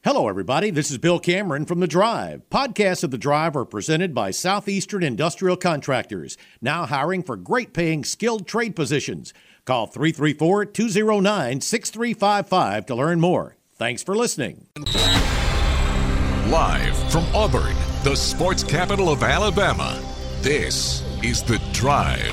Hello, everybody. This is Bill Cameron from The Drive. Podcasts of The Drive are presented by Southeastern Industrial Contractors, now hiring for great-paying skilled trade positions. Call 334-209-6355 to learn more. Thanks for listening. Live from Auburn, the sports capital of Alabama, this is The Drive.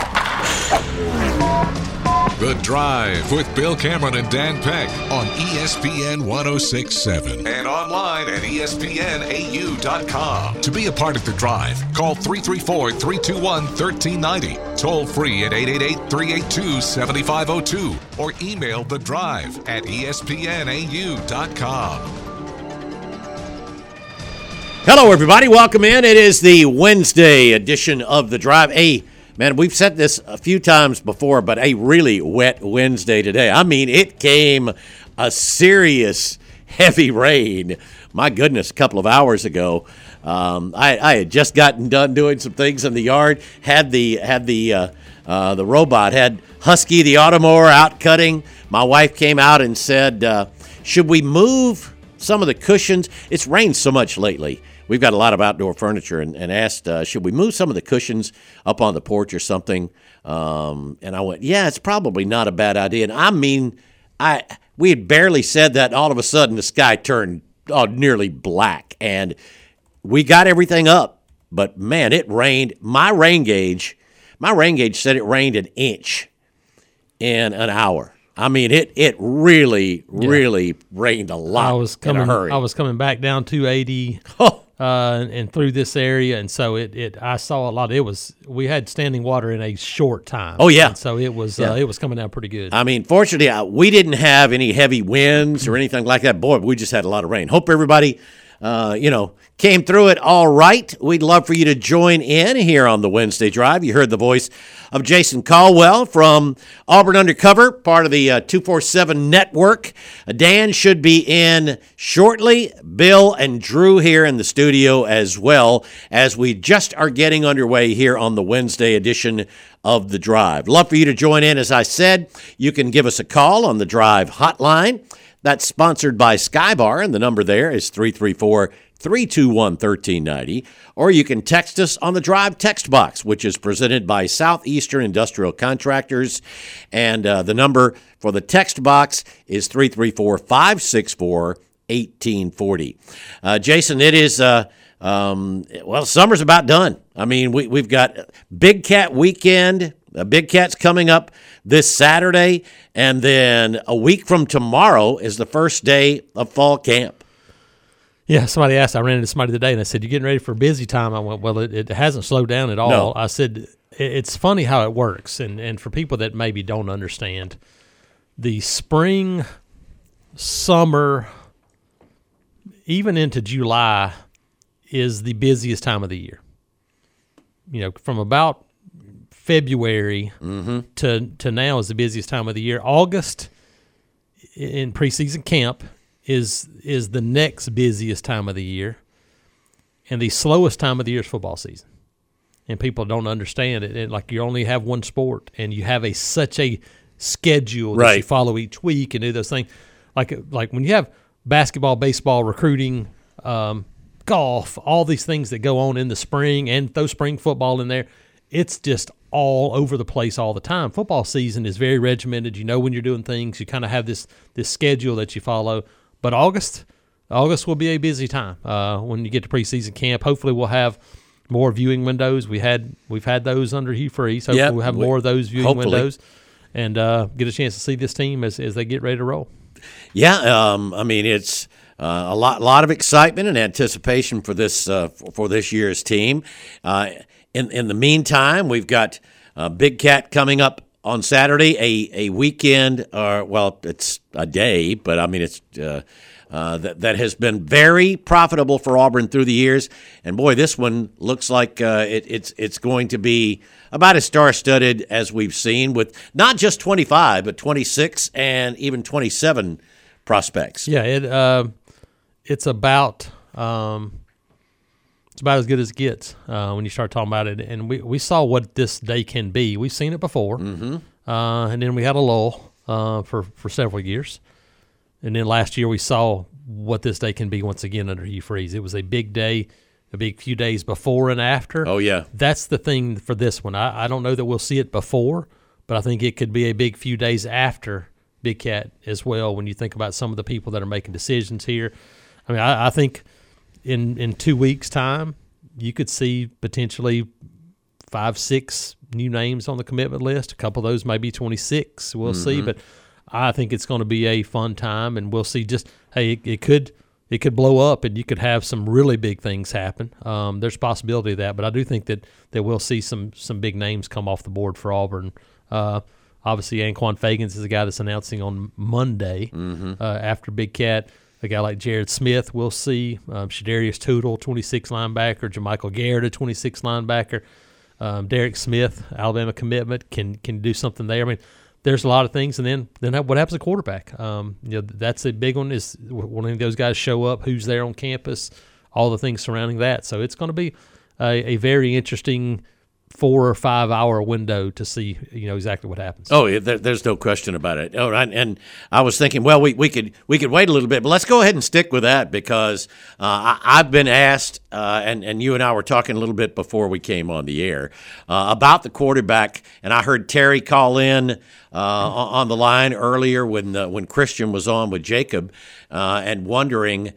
The Drive with Bill Cameron and Dan Peck on ESPN 106.7 and online at ESPNAU.com. To be a part of The Drive, call 334-321-1390, toll free at 888-382-7502, or email The Drive at ESPNAU.com. Hello, everybody. Welcome in. It is the Wednesday edition of The Drive. Man, we've said this a few times before, but a really wet Wednesday today. I mean, it came a serious heavy rain. My goodness, a couple of hours ago. I had just gotten done doing some things in the yard. Had the robot, had Husky the Automower out cutting. My wife came out and said, should we move some of the cushions? It's rained so much lately. We've got a lot of outdoor furniture and asked, should we move some of the cushions up on the porch or something? And I went, yeah, it's probably not a bad idea. And I mean, we had barely said that, and all of a sudden the sky turned nearly black. And we got everything up. But, man, it rained. My rain gauge said it rained an inch in an hour. I mean, it really rained a lot in a hurry. I was coming back down 280 and through this area, and so I saw a lot. We had standing water in a short time. Oh yeah, and so it was coming down pretty good. I mean, fortunately, we didn't have any heavy winds or anything like that. Boy, we just had a lot of rain. Hope everybody, came through it all right. We'd love for you to join in here on the Wednesday Drive. You heard the voice of Jason Caldwell from Auburn Undercover, part of the 247 Network. Dan should be in shortly. Bill and Drew here in the studio as well, as we just are getting underway here on the Wednesday edition of The Drive. Love for you to join in. As I said, you can give us a call on the Drive hotline. That's sponsored by Skybar, and the number there is 334-321-1390. Or you can text us on the Drive text box, which is presented by Southeastern Industrial Contractors. And the number for the text box is 334-564-1840. Jason, it is, summer's about done. I mean, we've got Big Cat weekend. Big Cat's coming up this Saturday, and then a week from tomorrow is the first day of fall camp. Yeah, somebody asked. I ran into somebody today, and I said, "You getting ready for busy time?" I went, "Well, it hasn't slowed down at all." No. I said, "It's funny how it works, and for people that maybe don't understand, the spring, summer, even into July, is the busiest time of the year. From about February to now is the busiest time of the year. August in preseason camp is the next busiest time of the year, and the slowest time of the year is football season. And people don't understand it. Like, you only have one sport, and you have such a schedule that you follow each week and do those things. Like when you have basketball, baseball, recruiting, golf, all these things that go on in the spring, and throw spring football in there, it's just all over the place all the time. Football season is very regimented. You know when you're doing things. You kind of have this schedule that you follow. But August will be a busy time when you get to preseason camp. Hopefully we'll have more viewing windows. We've had those under Hugh Freeze. Hopefully we'll have more of those viewing windows and get a chance to see this team as they get ready to roll. Yeah, I mean, it's a lot of excitement and anticipation for this year's team. In the meantime, we've got Big Cat coming up on Saturday, a weekend, it's a day, but I mean, it's that has been very profitable for Auburn through the years. And boy, this one looks like it's going to be about as star-studded as we've seen, with not just 25, but 26 and even 27 prospects. Yeah, it's about as good as it gets when you start talking about it. And we saw what this day can be. We've seen it before. Mm-hmm. And then we had a lull for several years. And then last year we saw what this day can be once again under Hugh Freeze. It was a big day, a big few days before and after. Oh, yeah. That's the thing for this one. I don't know that we'll see it before, but I think it could be a big few days after Big Cat as well when you think about some of the people that are making decisions here. I mean, I think in 2 weeks' time, you could see potentially 5-6 new names on the commitment list. A couple of those may be 26. We'll see, but I think it's going to be a fun time, and we'll see. Just it could blow up, and you could have some really big things happen. There's a possibility of that, but I do think that we'll see some big names come off the board for Auburn. Obviously, Anquan Fagans is a guy that's announcing on Monday after Big Cat. A guy like Jared Smith, we'll see. Shadarius Tootle, 26 linebacker. JaMychal Garrett, a 26 linebacker. Derek Smith, Alabama commitment, can do something there. I mean, there's a lot of things. And then what happens to quarterback? That's a big one. Is when any of those guys show up, who's there on campus, all the things surrounding that. So it's going to be a very interesting 4 or 5 hour window to see exactly what happens. Oh, yeah, there's no question about it. Oh, and I was thinking, well, we could wait a little bit, but let's go ahead and stick with that because I've been asked, and you and I were talking a little bit before we came on the air about the quarterback, and I heard Terry call in on the line earlier when Christian was on with Jacob, and wondering,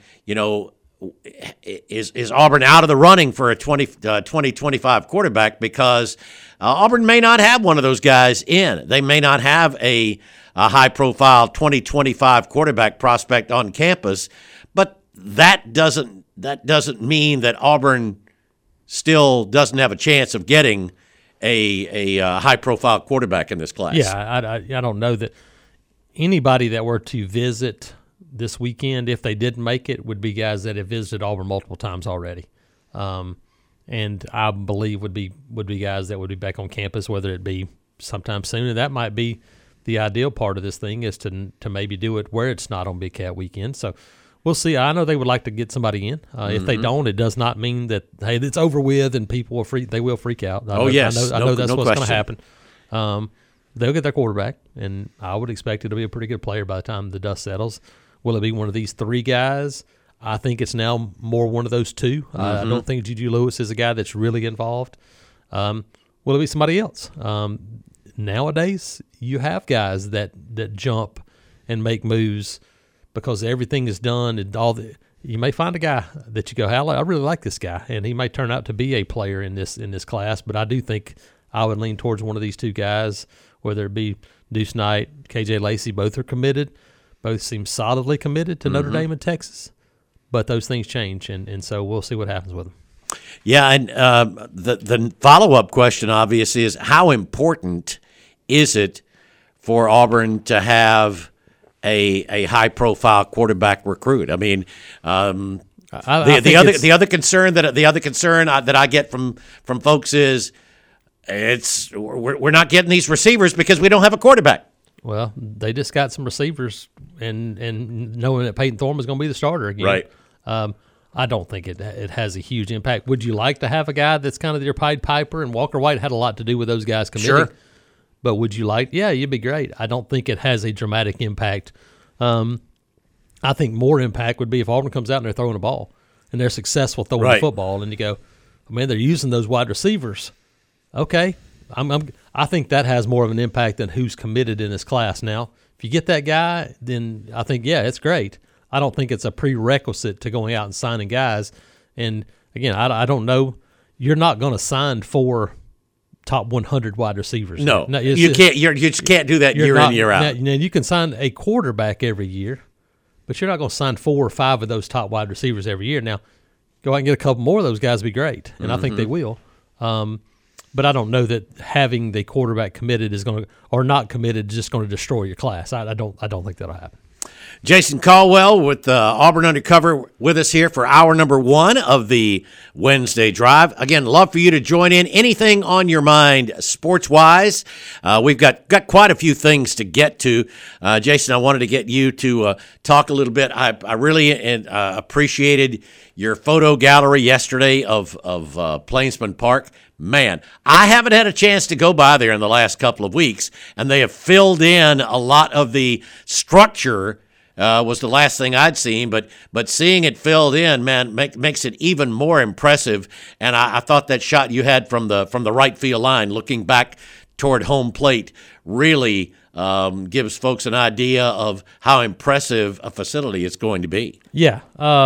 is Auburn out of the running for a 2025 quarterback because Auburn may not have one of those guys in. They may not have a high-profile 2025 quarterback prospect on campus, but that doesn't mean that Auburn still doesn't have a chance of getting a high-profile quarterback in this class. Yeah, I don't know that anybody that were to visit this weekend, if they didn't make it, would be guys that have visited Auburn multiple times already, and I believe would be guys that would be back on campus, whether it be sometime soon. And that might be the ideal part of this thing is to maybe do it where it's not on Big Cat weekend. So we'll see. I know they would like to get somebody in. If they don't, it does not mean that it's over with and people will freak out. I know that's what's going to happen. They'll get their quarterback, and I would expect it to be a pretty good player by the time the dust settles. Will it be one of these three guys? I think it's now more one of those two. I don't think Juju Lewis is a guy that's really involved. Will it be somebody else? Nowadays, you have guys that jump and make moves because everything is done and you may find a guy that you go, I really like this guy, and he may turn out to be a player in this class. But I do think I would lean towards one of these two guys, whether it be Deuce Knight, KJ Lacey. Both are committed. Both seem solidly committed to Notre Dame and Texas, but those things change, and so we'll see what happens with them. Yeah, and the follow-up question, obviously, is how important is it for Auburn to have a high-profile quarterback recruit? I mean, the other concern that I get from folks is we're not getting these receivers because we don't have a quarterback. Well, they just got some receivers, and knowing that Peyton Thorne is going to be the starter again. Right. I don't think it has a huge impact. Would you like to have a guy that's kind of your Pied Piper? And Walker White had a lot to do with those guys committing. Sure. But would you like? Yeah, you'd be great. I don't think it has a dramatic impact. I think more impact would be if Auburn comes out and they're throwing a ball, and they're successful throwing the football, and you go, man, they're using those wide receivers. Okay. I think that has more of an impact than who's committed in this class. Now, if you get that guy, then I think, yeah, it's great. I don't think it's a prerequisite to going out and signing guys. And, again, I don't know. You're not going to sign 4 top 100 wide receivers. No, you can't. You just can't do that year in, year out. Now, you can sign a quarterback every year, but you're not going to sign 4 or 5 of those top wide receivers every year. Now, go out and get a couple more of those guys would be great, and I think they will. But I don't know that having the quarterback committed is going to, or not committed, is just going to destroy your class. I don't think that'll happen. Jason Caldwell with Auburn Undercover with us here for hour number 1 of the Wednesday Drive. Again, love for you to join in. Anything on your mind sports-wise? We've got quite a few things to get to. Jason, I wanted to get you to talk a little bit. I really appreciated your photo gallery yesterday of Plainsman Park. Man, I haven't had a chance to go by there in the last couple of weeks, and they have filled in a lot of the structure was the last thing I'd seen, but seeing it filled in, man, makes it even more impressive. And I thought that shot you had from the right field line, looking back toward home plate, really gives folks an idea of how impressive a facility it's going to be. Yeah,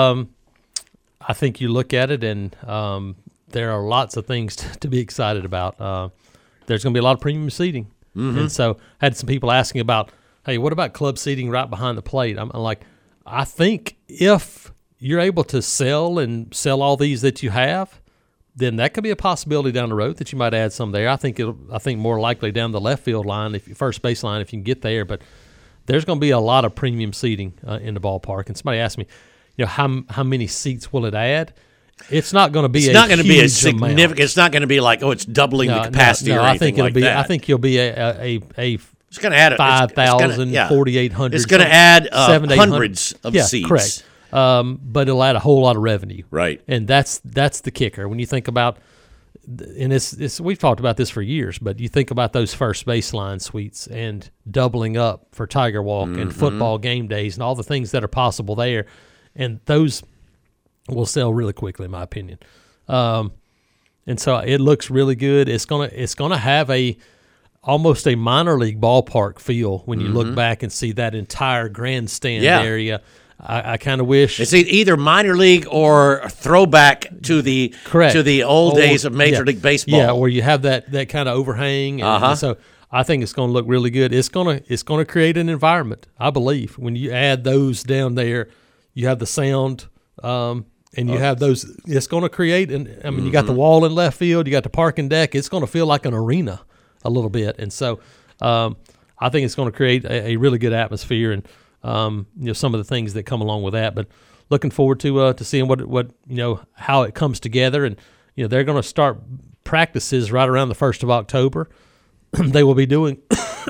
I think you look at it, and there are lots of things to be excited about. There's going to be a lot of premium seating, and so I had some people asking about, hey, what about club seating right behind the plate? I'm like, I think if you're able to sell all these that you have, then that could be a possibility down the road that you might add some there. I think more likely down the left field line, first base line, if you can get there. But there's going to be a lot of premium seating in the ballpark. And somebody asked me, how many seats will it add? It's not going to be. It's not going to be a significant amount. It's not going to be like, it's doubling the capacity or anything like that. I think you'll be a it's going to add 5,000, 4,800. It's going to add hundreds of seats. Correct. But it'll add a whole lot of revenue. Right. And that's the kicker. When you think about, and it's we've talked about this for years, but you think about those first baseline suites and doubling up for Tiger Walk and football game days and all the things that are possible there, and those will sell really quickly, in my opinion. And so it looks really good. It's gonna have almost a minor league ballpark feel when you look back and see that entire grandstand area. I kind of wish it's either minor league or throwback to the old days of Major League Baseball. Yeah, where you have that kind of overhang. And so I think it's going to look really good. It's going to create an environment, I believe. When you add those down there, you have the sound, and you have those. It's going to create, you got the wall in left field, you got the parking deck. It's going to feel like an arena a little bit, and so I think it's going to create a really good atmosphere and. Some of the things that come along with that, but looking forward to seeing what how it comes together, and they're going to start practices right around the 1st of October. They will be doing,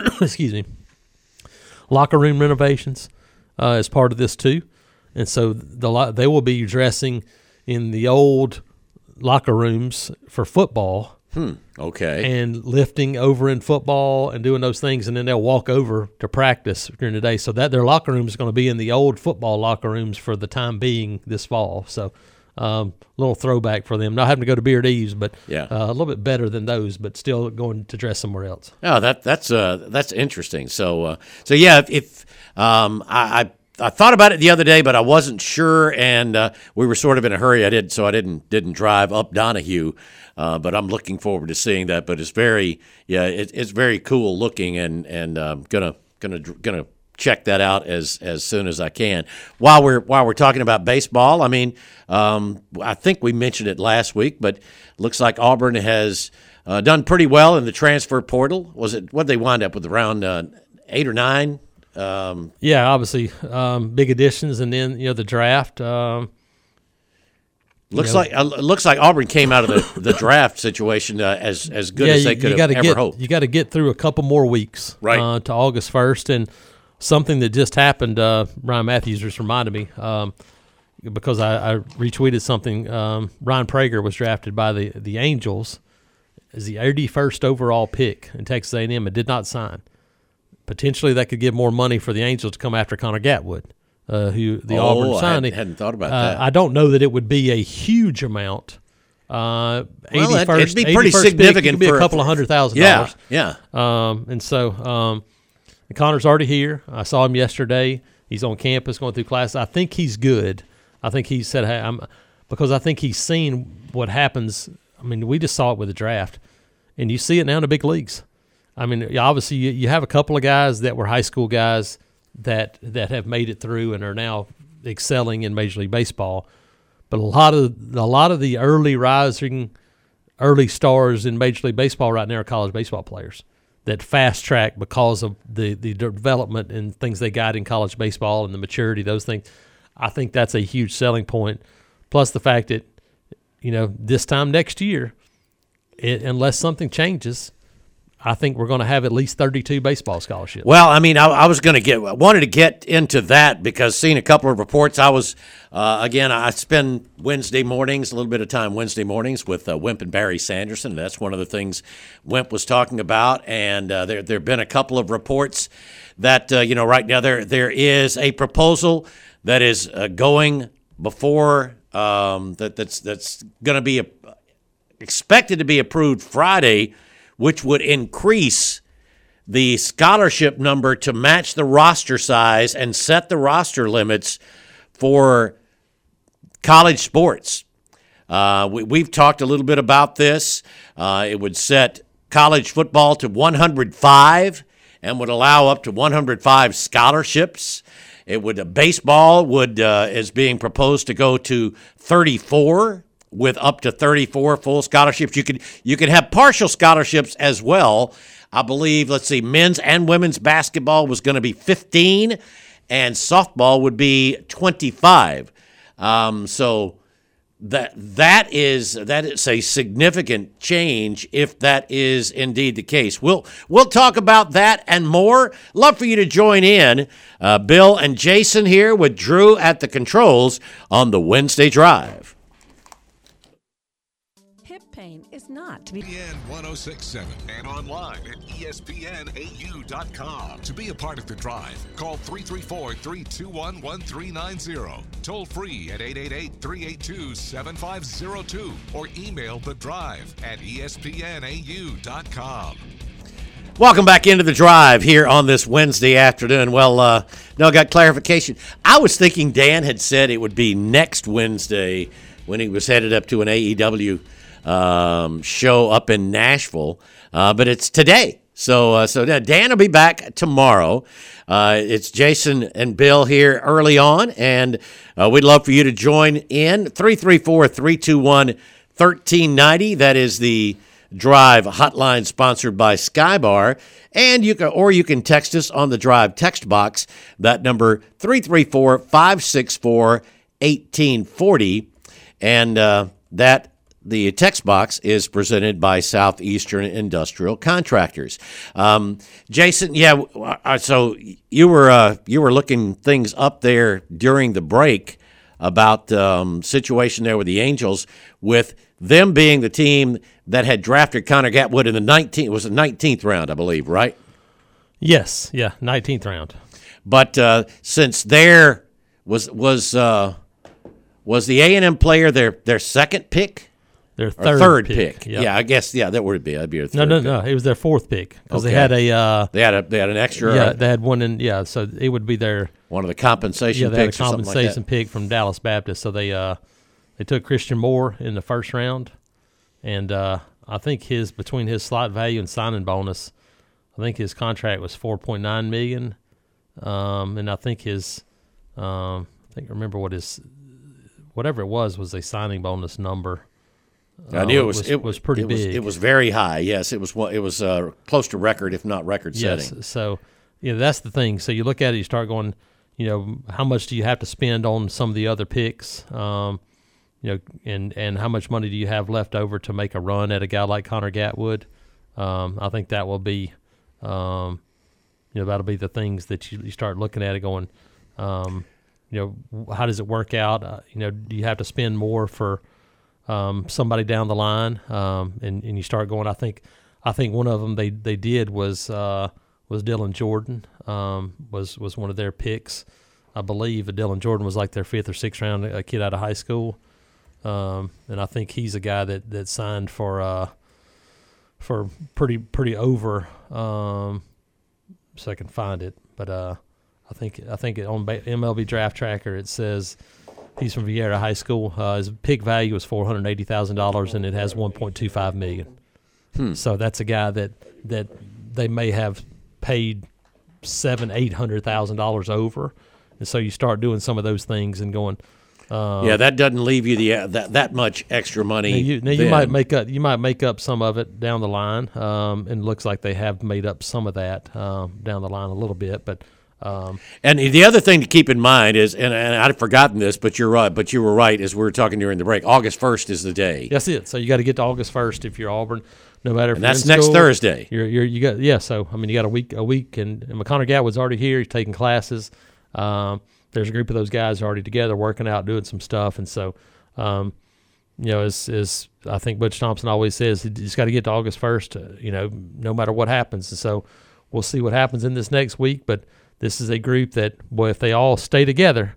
locker room renovations as part of this too, and so they will be dressing in the old locker rooms for football. Okay. And lifting over in football and doing those things, and then they'll walk over to practice during the day. So that their locker room is going to be in the old football locker rooms for the time being this fall. So little throwback for them. Not having to go to Beard Eves, but a little bit better than those, but still going to dress somewhere else. Oh, that's interesting. So yeah, if I thought about it the other day, but I wasn't sure, and we were sort of in a hurry. I didn't drive up Donahue, but I'm looking forward to seeing that. But it's it's very cool looking, and gonna check that out as soon as I can. While we're talking about baseball, I mean, I think we mentioned it last week, but looks like Auburn has done pretty well in the transfer portal. What they wind up with, around 8 or 9? Obviously, big additions, and then the draft. Looks like Auburn came out of the draft situation as good as they could have ever hoped. You got to get through a couple more weeks, right, to August 1st, and something that just happened. Ryan Matthews just reminded me because I retweeted something. Ryan Prager was drafted by the Angels as the 81st overall pick in Texas A&M and did not sign. Potentially, that could give more money for the Angels to come after Connor Gatwood, who the Auburn signing. I hadn't thought about that. I don't know that it would be a huge amount. It'd be pretty significant. It could be a couple of $100,000. Yeah. And so Connor's already here. I saw him yesterday. He's on campus going through class. I think he's good. I think he said, "Hey, because I think he's seen what happens." I mean, we just saw it with the draft, and you see it now in the big leagues. I mean, obviously, you have a couple of guys that were high school guys that have made it through and are now excelling in Major League Baseball. But a lot of the early stars in Major League Baseball right now are college baseball players that fast track because of the development and things they got in college baseball and the maturity, those things. I think that's a huge selling point. Plus the fact that this time next year, unless something changes, I think we're going to have at least 32 baseball scholarships. Well, I mean, I wanted to get into that because seeing a couple of reports, I was, again, I spend Wednesday mornings, a little bit of time Wednesday mornings with Wimp and Barry Sanderson. That's one of the things Wimp was talking about, and there have been a couple of reports that, right now there is a proposal that is going before that's going to be expected to be approved Friday, which would increase the scholarship number to match the roster size and set the roster limits for college sports. We've talked a little bit about this. It would set college football to 105 and would allow up to 105 scholarships. Baseball is being proposed to go to 34 with up to 34 full scholarships. You could have partial scholarships as well. I believe, men's and women's basketball was going to be 15, and softball would be 25. So that is a significant change if that is indeed the case. We'll talk about that and more. Love for you to join in. Bill and Jason here with Drew at the controls on the Wednesday Drive. Pain is not to be. ESPN 1067 and online at ESPNAU.com. To be a part of the drive, call 334-321-1390. Toll free at 888-382-7502 or email the drive at ESPNAU.com. Welcome back into the drive here on this Wednesday afternoon. Well, I got clarification. I was thinking Dan had said it would be next Wednesday when he was headed up to an AEW show up in Nashville, but it's today. So Dan will be back tomorrow. It's Jason and Bill here early on, and we'd love for you to join in. 334-321-1390. That is the Drive hotline sponsored by Skybar, and you can text us on the Drive text box. That number 334-564-1840, and the text box is presented by Southeastern Industrial Contractors. Jason, so you were looking things up there during the break about situation there with the Angels, with them being the team that had drafted Connor Gatwood in the 19th round, I believe, right? Yes, 19th round. But since there was the A&M player their second pick? Their third pick. Yep. Yeah, I guess that would be. That'd be a third. No. It was their fourth pick because they had an extra. Yeah, they had one in. Yeah, so it would be their one of the compensation. They picks had a compensation or something like pick from Dallas Baptist. So they took Christian Moore in the first round, and I think between his slot value and signing bonus, I think his contract was $4.9 million, and I think remember what whatever it was a signing bonus number. I knew it was pretty big. It was very high. Yes, it was close to record, if not record setting. Yes. So, that's the thing. So you look at it, you start going, how much do you have to spend on some of the other picks, and how much money do you have left over to make a run at a guy like Connor Gatwood? I think that will be, that'll be the things that you start looking at it going, how does it work out? Do you have to spend more for somebody down the line, and you start going. I think one of them they did was Dylan Jordan, was one of their picks. I believe Dylan Jordan was like their fifth or sixth round, a kid out of high school, and I think he's a guy that signed for pretty over. So I can find it, but I think on MLB Draft Tracker it says. He's from Vieira High School. His pick value is $480,000, and it has $1.25 million. So that's a guy that they may have paid $700,000-$800,000 over, and so you start doing some of those things and going. That doesn't leave you that much extra money. You might make up some of it down the line, and it looks like they have made up some of that down the line a little bit, but. And the other thing to keep in mind is, and I'd forgotten this, but you're right. But you were right as we were talking during the break. August 1st is the day. That's it. So you got to get to August 1st if you're Auburn. No matter if And you're that's in next school, Thursday. So I mean you got a week, and McConnor Gatwood's already here. He's taking classes. There's a group of those guys already together working out, doing some stuff, and so as I think Butch Thompson always says, you just got to get to August 1st. No matter what happens, and so we'll see what happens in this next week. But this is a group that, boy, if they all stay together.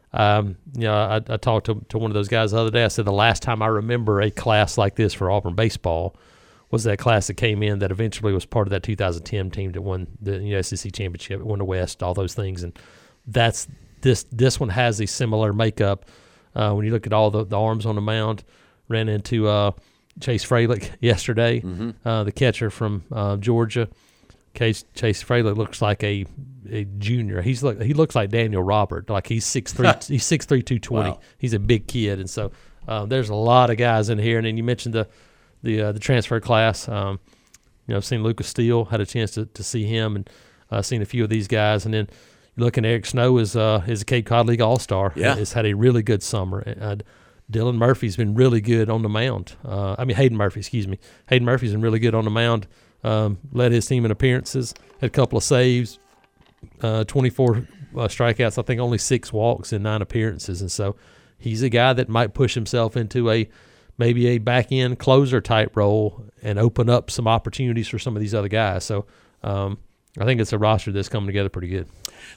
I talked to one of those guys the other day. I said the last time I remember a class like this for Auburn baseball was that class that came in that eventually was part of that 2010 team that won the SEC championship, won the West, all those things. And that's this one has a similar makeup. When you look at all the arms on the mound, ran into Chase Fralick yesterday, the catcher from Georgia. Chase Fralick looks like a junior. He looks like Daniel Robert. Like he's 6'3", he's 6'3", 220. Wow. He's a big kid, and so there's a lot of guys in here. And then you mentioned the transfer class. I've seen Lucas Steele, had a chance to see him, and seen a few of these guys. And then you're looking at Eric Snow is a Cape Cod League All-Star. Yeah, has had a really good summer. Dylan Murphy's been really good on the mound. Hayden Murphy, excuse me. Hayden Murphy's been really good on the mound. Led his team in appearances, had a couple of saves, 24 strikeouts, I think only 6 walks in 9 appearances. And so he's a guy that might push himself into maybe a back-end closer type role and open up some opportunities for some of these other guys. So I think it's a roster that's coming together pretty good.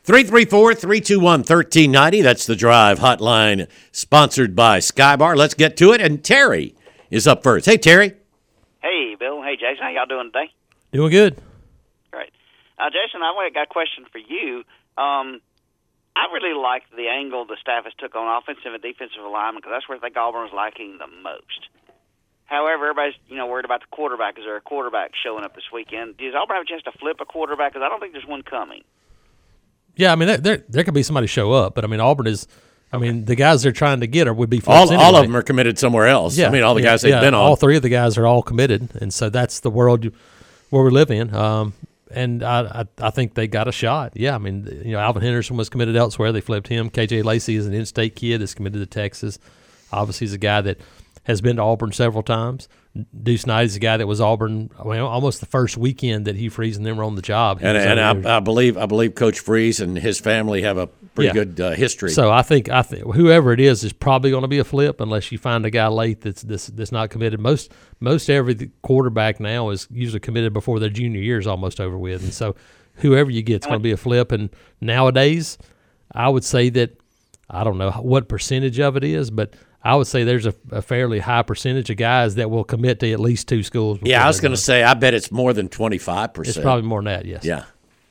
334-321-1390. That's the Drive hotline sponsored by Skybar. Let's get to it. And Terry is up first. Hey, Terry. Hey, Bill. Hey, Jason. How y'all doing today? Doing good. Great. Jason, I got a question for you. I really like the angle the staff has took on offensive and defensive alignment because that's where I think Auburn is lacking the most. However, everybody's worried about the quarterback. Is there a quarterback showing up this weekend? Does Auburn have a chance to flip a quarterback? Because I don't think there's one coming. Yeah, I mean, there could be somebody show up, but I mean, Auburn is. I mean, the guys they're trying to get would be all of them are committed somewhere else. Yeah, I mean, all the guys they've been on. All 3 of the guys are all committed, and so that's the world where we live in. And I think they got a shot. Yeah, I mean, Alvin Henderson was committed elsewhere. They flipped him. KJ Lacey is an in-state kid that's committed to Texas. Obviously, he's a guy that has been to Auburn several times. Deuce Knight is a guy that was Auburn almost the first weekend that Hugh Freeze and them were on the job. And I believe Coach Freeze and his family have a pretty good history. So I think whoever it is probably going to be a flip unless you find a guy late that's not committed. Most every quarterback now is usually committed before their junior year is almost over with, and so whoever you get is going to be a flip. And nowadays, I would say that I don't know what percentage of it is, but I would say there's a fairly high percentage of guys that will commit to at least 2 schools. Yeah, I was going to say, I bet it's more than 25%. It's probably more than that, yes. Yeah.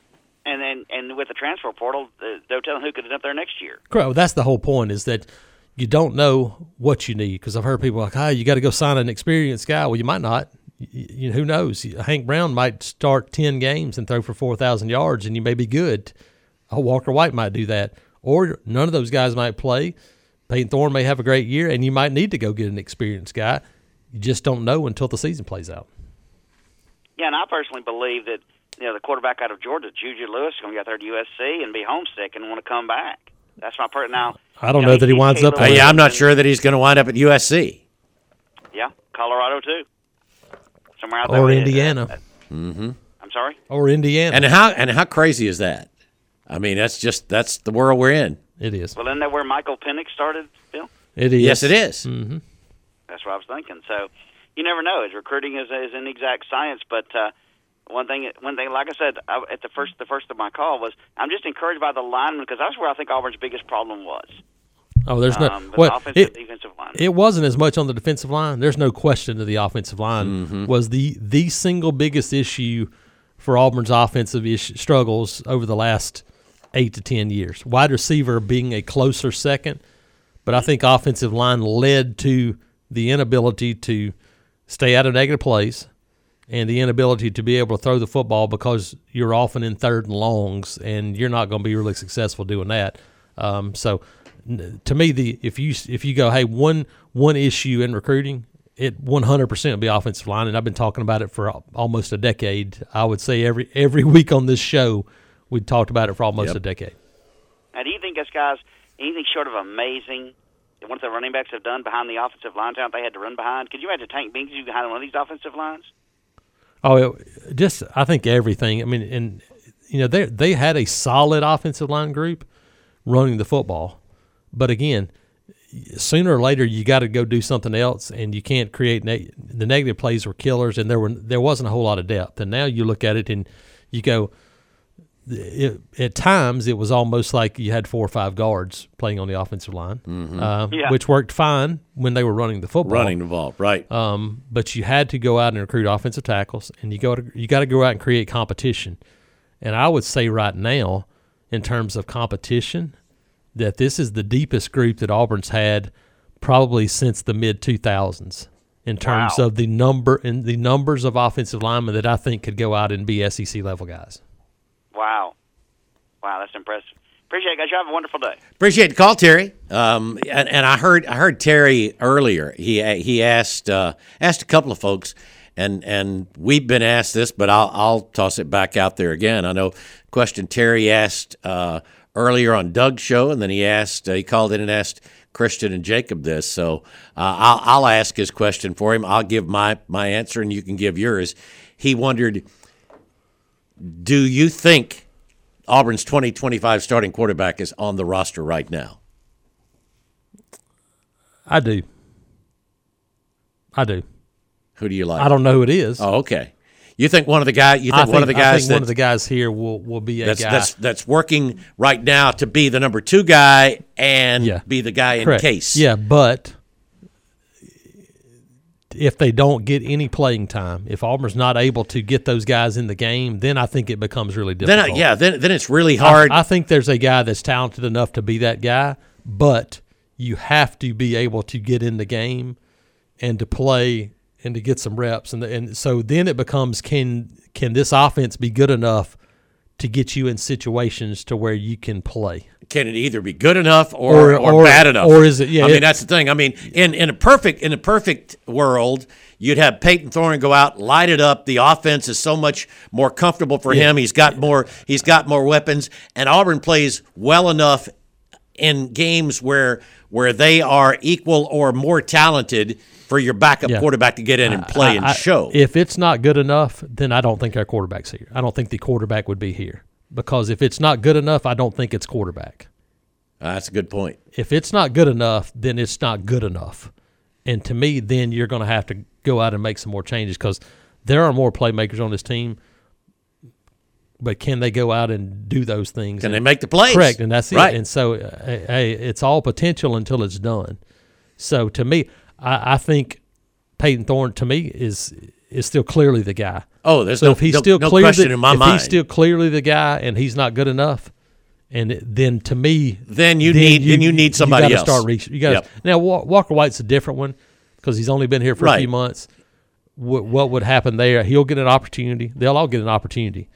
And with the transfer portal, they're telling who could end up there next year. Correct. Well, that's the whole point is that you don't know what you need because I've heard people like, you got to go sign an experienced guy. Well, you might not. Who knows? Hank Brown might start 10 games and throw for 4,000 yards, and you may be good. Walker White might do that. Or none of those guys might play. Peyton Thorne may have a great year, and you might need to go get an experienced guy. You just don't know until the season plays out. Yeah, and I personally believe that the quarterback out of Georgia, Juju Lewis, is going to get there to USC and be homesick and want to come back. That's my part now. I don't know that he winds up. Yeah, I'm not sure that he's going to wind up at USC. Yeah, Colorado too. Somewhere out there. Or Indiana. I'm sorry. Or Indiana. And how crazy is that? I mean, that's the world we're in. It is. Well, isn't that where Michael Penix started, Bill? It is. Yes, it is. Mm-hmm. That's what I was thinking. So you never know. Recruiting is an exact science, but one thing, like I said at the first of my call was I'm just encouraged by the linemen because that's where I think Auburn's biggest problem was. Oh, there's no offensive, defensive line. It wasn't as much on the defensive line. There's no question that the offensive line was the single biggest issue for Auburn's offensive struggles over the last 8 to 10 years. Wide receiver being a closer second, but I think offensive line led to the inability to stay out of negative plays and the inability to be able to throw the football because you're often in 3rd and longs, and you're not going to be really successful doing that. So to me, if you go, hey, one issue in recruiting, it 100% will be offensive line, and I've been talking about it for almost a decade. I would say every week on this show, we'd talked about it for almost Yep. a decade. Now, do you think this guy's anything short of amazing that one of the running backs have done behind the offensive line time they had to run behind? Could you imagine Tank Bigsby behind one of these offensive lines? Oh, I think everything. I mean, and they had a solid offensive line group running the football, but again, sooner or later you got to go do something else, and you can't create the negative plays were killers, and there wasn't a whole lot of depth. And now you look at it and you go, at times it was almost like you had 4 or 5 guards playing on the offensive line, which worked fine when they were running the football. Running the ball, right. But you had to go out and recruit offensive tackles, and you got to go out and create competition. And I would say right now, in terms of competition, that this is the deepest group that Auburn's had probably since the mid-2000s in terms of the numbers of offensive linemen that I think could go out and be SEC level guys. Wow, that's impressive. Appreciate it, guys. You have a wonderful day. Appreciate the call, Terry. And I heard Terry earlier. He asked a couple of folks, and we've been asked this, but I'll toss it back out there again. I know question Terry asked earlier on Doug's show, and then he called in and asked Christian and Jacob this. So I'll ask his question for him. I'll give my answer, and you can give yours. He wondered, do you think Auburn's 2025 starting quarterback is on the roster right now? I do. Who do you like? I don't know who it is. Oh, okay. You think one of the guys? I think one of the guys here will be a guy that's working right now to be the number 2 guy and be the guy Correct. in case. Yeah, but if they don't get any playing time, if Auburn's not able to get those guys in the game, then I think it becomes really difficult. Then it's really hard. I think there's a guy that's talented enough to be that guy, but you have to be able to get in the game and to play and to get some reps, and so then it becomes can this offense be good enough to get you in situations to where you can play? Can it either be good enough or bad enough? Or is it? Yeah, I mean, that's the thing. I mean, in a perfect world, you'd have Peyton Thorne go out, light it up. The offense is so much more comfortable for him. He's got more weapons, and Auburn plays well enough in games where they are equal or more talented for your backup quarterback to get in and play and show. If it's not good enough, then I don't think our quarterback's here. I don't think the quarterback would be here. Because if it's not good enough, I don't think it's quarterback. That's a good point. If it's not good enough, then it's not good enough. And to me, then you're going to have to go out and make some more changes because there are more playmakers on this team. But can they go out and do those things? Can they make the plays? Correct, and that's it. Right. And so, it's all potential until it's done. So to me, I think Peyton Thorne to me is still clearly the guy. Oh, there's so no, if he's no, still no clearly question in my mind. If he's still clearly the guy and he's not good enough, and then to me, then you need somebody else. Start reaching. You got now. Walker White's a different one because he's only been here for a few months. What would happen there? He'll get an opportunity. They'll all get an opportunity.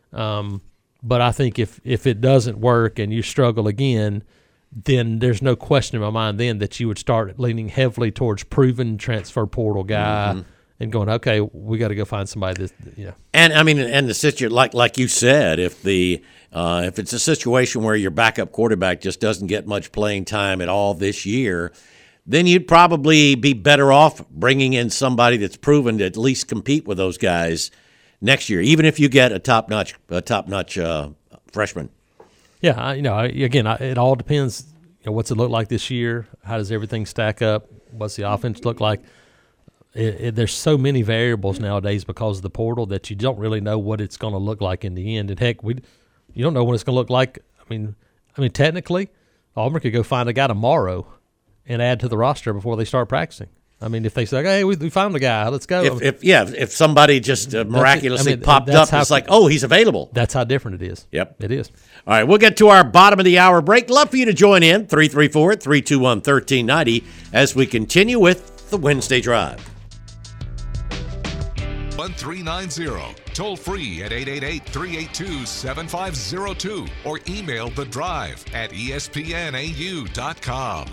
But I think if it doesn't work and you struggle again, then there's no question in my mind then that you would start leaning heavily towards proven transfer portal guy and going, okay, we got to go find somebody that And I mean, and the situation like you said, if it's a situation where your backup quarterback just doesn't get much playing time at all this year, then you'd probably be better off bringing in somebody that's proven to at least compete with those guys next year, even if you get a top-notch freshman. Yeah, again, it all depends. What's it look like this year? How does everything stack up? What's the offense look like? There's so many variables nowadays because of the portal that you don't really know what it's going to look like in the end. And heck, you don't know what it's going to look like. I mean, technically, Auburn could go find a guy tomorrow and add to the roster before they start practicing. I mean, if they say, "Hey, we found a guy, let's go." If somebody just miraculously popped up, it's like, "Oh, he's available." That's how different it is. Yep, it is. All right, we'll get to our bottom of the hour break. Love for you to join in 334-321-1390 as we continue with the Wednesday Drive. 1390. Toll free at 888-382-7502 or email The Drive at espnau.com.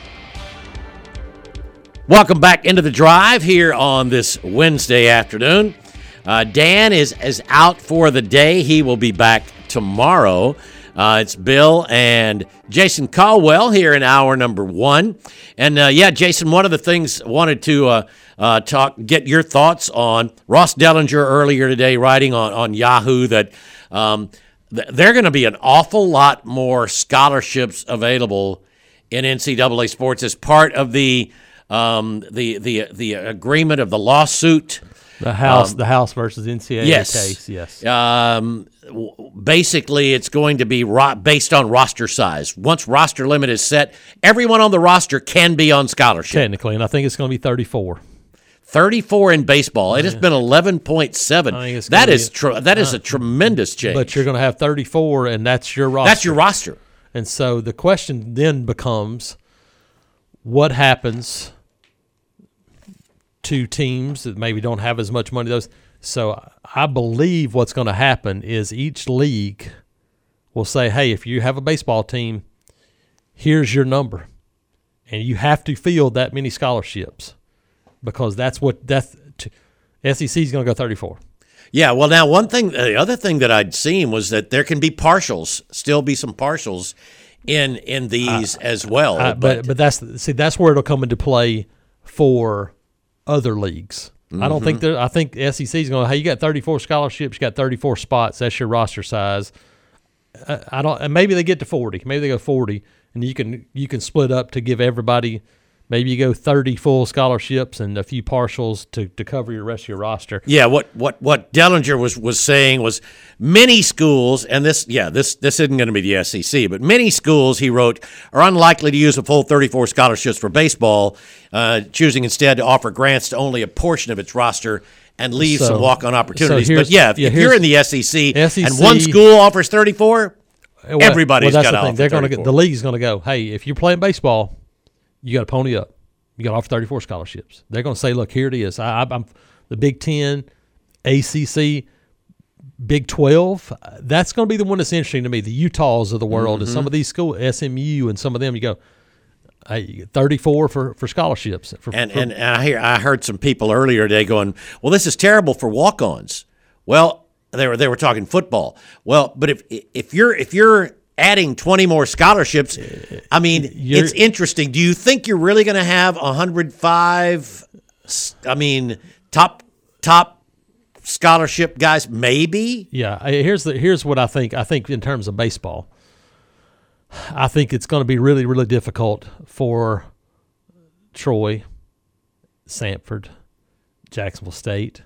Welcome back into the Drive here on this Wednesday afternoon. Dan is out for the day. He will be back tomorrow. It's Bill and Jason Caldwell here in hour number 1. And, Jason, one of the things I wanted to get your thoughts on, Ross Dellinger earlier today writing on Yahoo that there are going to be an awful lot more scholarships available in NCAA sports as part of the agreement of the lawsuit. The House versus NCAA case, yes. Basically, it's going to be based on roster size. Once roster limit is set, everyone on the roster can be on scholarship. Technically, and I think it's going to be 34. 34 in baseball. It has been 11.7. That is a tremendous change. But you're going to have 34, and that's your roster. That's your roster. And so the question then becomes, what happens to teams that maybe don't have as much money? So I believe what's going to happen is each league will say, hey, if you have a baseball team, here's your number. And you have to field that many scholarships because SEC is going to go 34. Yeah, well, now the other thing that I'd seen was that there can be partials, still be some partials in these as well. But that's where it'll come into play for other leagues. Mm-hmm. I think SEC is going, hey, you got 34 scholarships, you got 34 spots, that's your roster size. And maybe they get to 40. Maybe they go 40, and you can split up to give everybody. Maybe you go 30 full scholarships and a few partials to cover your rest of your roster. Yeah, what Dellinger was saying was many schools, and this isn't going to be the SEC, but many schools, he wrote, are unlikely to use a full 34 scholarships for baseball, choosing instead to offer grants to only a portion of its roster and leave some walk-on opportunities. But if you're in the SEC and one school offers 34, everybody's got to offer 34. The league's going to go, hey, if you're playing baseball, you got to pony up. You got to offer 34 scholarships. They're going to say, look, here it is. I'm the Big 10, ACC, Big 12. That's going to be the one that's interesting to me. The Utahs of the world and some of these schools, SMU and some of them, you go, hey, 34 for scholarships. And I heard some people earlier today going, well, this is terrible for walk-ons. Well, they were talking football. Well, but if you're adding 20 more scholarships, I mean, it's interesting. Do you think you're really going to have 105, top scholarship guys? Maybe. Yeah. Here's what I think. I think in terms of baseball, I think it's going to be really, really difficult for Troy, Samford, Jacksonville State,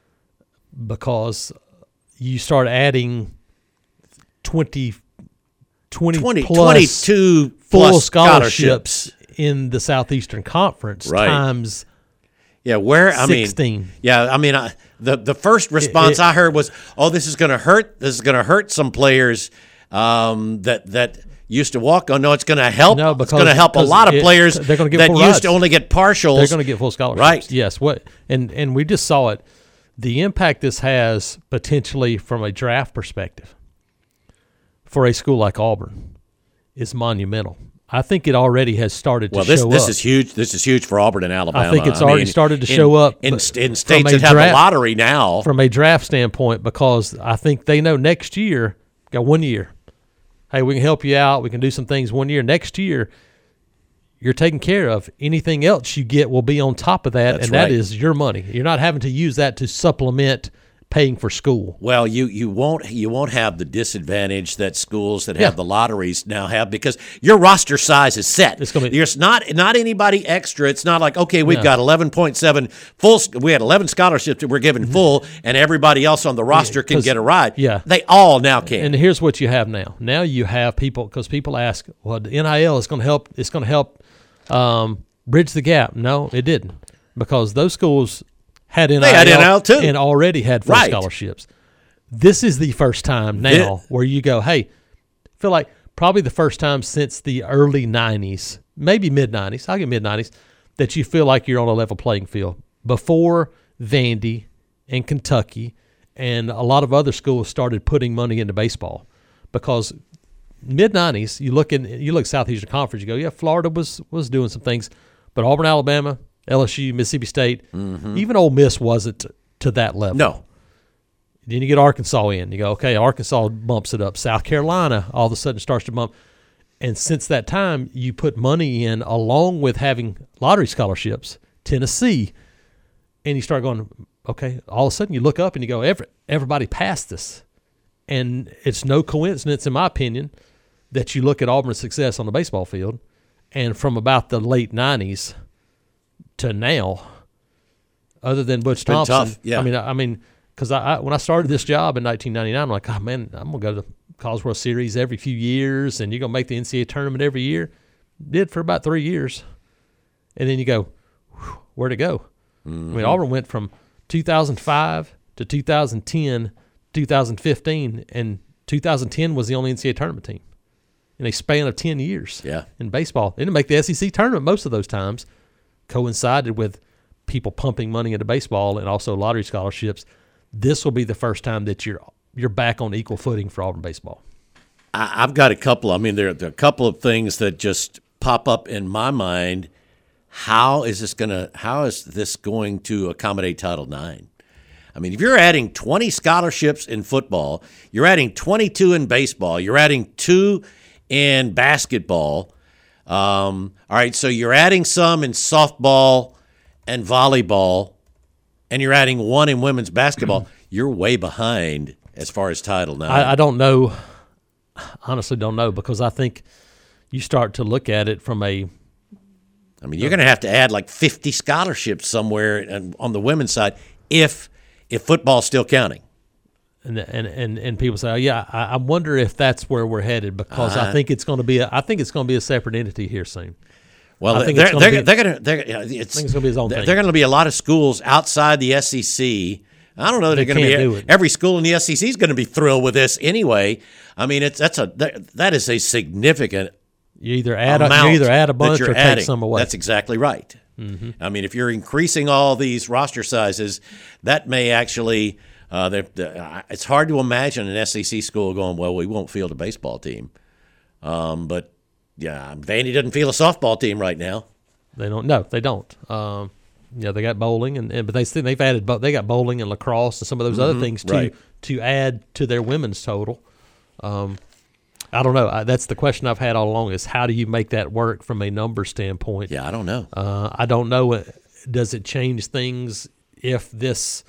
because you start adding 22 full scholarships in the Southeastern Conference times 16. The first response I heard was, this is going to hurt. This is going to hurt some players that used to walk on. No, it's going to help. No, because it's going to help a lot of players that used to only get partials. They're going to get full scholarships. Right. Yes. And we just saw it. The impact this has potentially from a draft perspective for a school like Auburn is monumental. I think it already has started to show up. This is huge. This is huge for Auburn and Alabama. I think it's already started to show up in states that have a lottery now. From a draft standpoint, because I think they know next year, got 1 year. Hey, we can help you out. We can do some things 1 year. Next year, you're taken care of. Anything else you get will be on top of that, that is your money. You're not having to use that to supplement paying for school. Well, you won't have the disadvantage that schools that have the lotteries now have, because your roster size is set. It's going to be, there's not anybody extra. It's not like, okay, we've got 11.7 full. We had 11 scholarships that we're given full, and everybody else on the roster can get a ride. Yeah, they all now can. And here's what you have now. Now you have people, because people ask, well, the NIL is going to help. It's going to help bridge the gap. No, it didn't, because those schools had NIL too, and already had full scholarships. This is the first time now where you go, hey, feel like probably the first time since the early 90s, maybe mid-90s, I'll get mid-90s, that you feel like you're on a level playing field. Before Vandy and Kentucky and a lot of other schools started putting money into baseball, because mid-90s, you look Southeastern Conference, you go, yeah, Florida was doing some things, but Auburn, Alabama, LSU, Mississippi State, even Ole Miss wasn't to that level. No. Then you get Arkansas in. You go, okay, Arkansas bumps it up. South Carolina all of a sudden starts to bump. And since that time, you put money in along with having lottery scholarships, Tennessee, and you start going, okay, all of a sudden you look up and you go, everybody passed us. And it's no coincidence, in my opinion, that you look at Auburn's success on the baseball field, and from about the late 90s to now, other than Butch Thompson, tough, yeah. I mean, because when I started this job in 1999, I'm like, oh man, I'm gonna go to the College World Series every few years, and you're gonna make the NCAA tournament every year. Did for about 3 years, and then you go, where'd it go? Mm-hmm. I mean, Auburn went from 2005 to 2010, 2015, and 2010 was the only NCAA tournament team in a span of 10 years. Yeah. In baseball, they didn't make the SEC tournament most of those times. Coincided with people pumping money into baseball and also lottery scholarships. This will be the first time that you're back on equal footing for Auburn baseball. I've got a couple. I mean, there are a couple of things that just pop up in my mind. How is this going to accommodate Title IX? I mean, if you're adding 20 scholarships in football, you're adding 22 in baseball, you're adding 2 in basketball. All right, so you're adding some in softball and volleyball, and you're adding 1 in women's basketball. You're way behind as far as Title IX. I don't know. Honestly, don't know, because I think you start to look at it from a. I mean, you're going to have to add like 50 scholarships somewhere on the women's side if football's still counting. And people say, oh, yeah, I wonder if that's where we're headed, because I think it's going to be a separate entity here soon. Well, I think it's going to be his own thing. There are going to be a lot of schools outside the SEC. I don't know that they're going to be every school in the SEC is going to be thrilled with this anyway. I mean, that is a significant. You either add a bunch or take some away. That's exactly right. Mm-hmm. I mean, if you're increasing all these roster sizes, that may actually. It's hard to imagine an SEC school going, well, we won't field a baseball team, but yeah, Vandy doesn't field a softball team right now. They don't. No, they don't. They got bowling, but they got bowling and lacrosse and some of those other things to add to their women's total. I don't know. That's the question I've had all along: is how do you make that work from a number standpoint? Yeah, I don't know. I don't know. Does it change things if this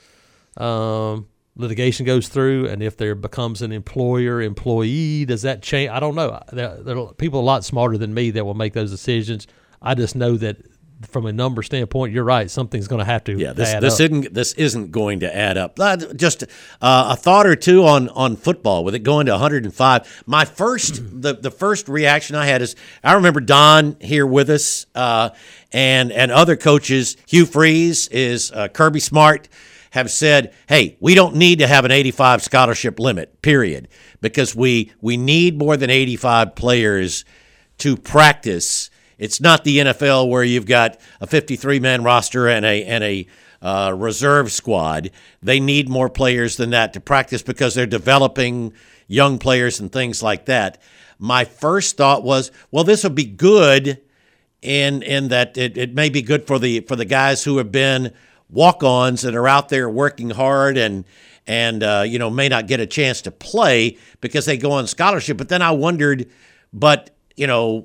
litigation goes through, and if there becomes an employer-employee? Does that change? I don't know. There are people a lot smarter than me that will make those decisions. I just know that from a number standpoint, you're right. Something's going to have to add up. This isn't going to add up. Just a thought or two on football with it going to 105. My the first reaction I had is I remember Don here with us and other coaches. Hugh Freeze is Kirby Smart have said, hey, we don't need to have an 85 scholarship limit, period, because we need more than 85 players to practice. It's not the NFL where you've got a 53-man roster and a reserve squad. They need more players than that to practice because they're developing young players and things like that. My first thought was, well, this will be good in that it may be good for the guys who have been walk-ons that are out there working hard and may not get a chance to play because they go on scholarship. But then I wondered, will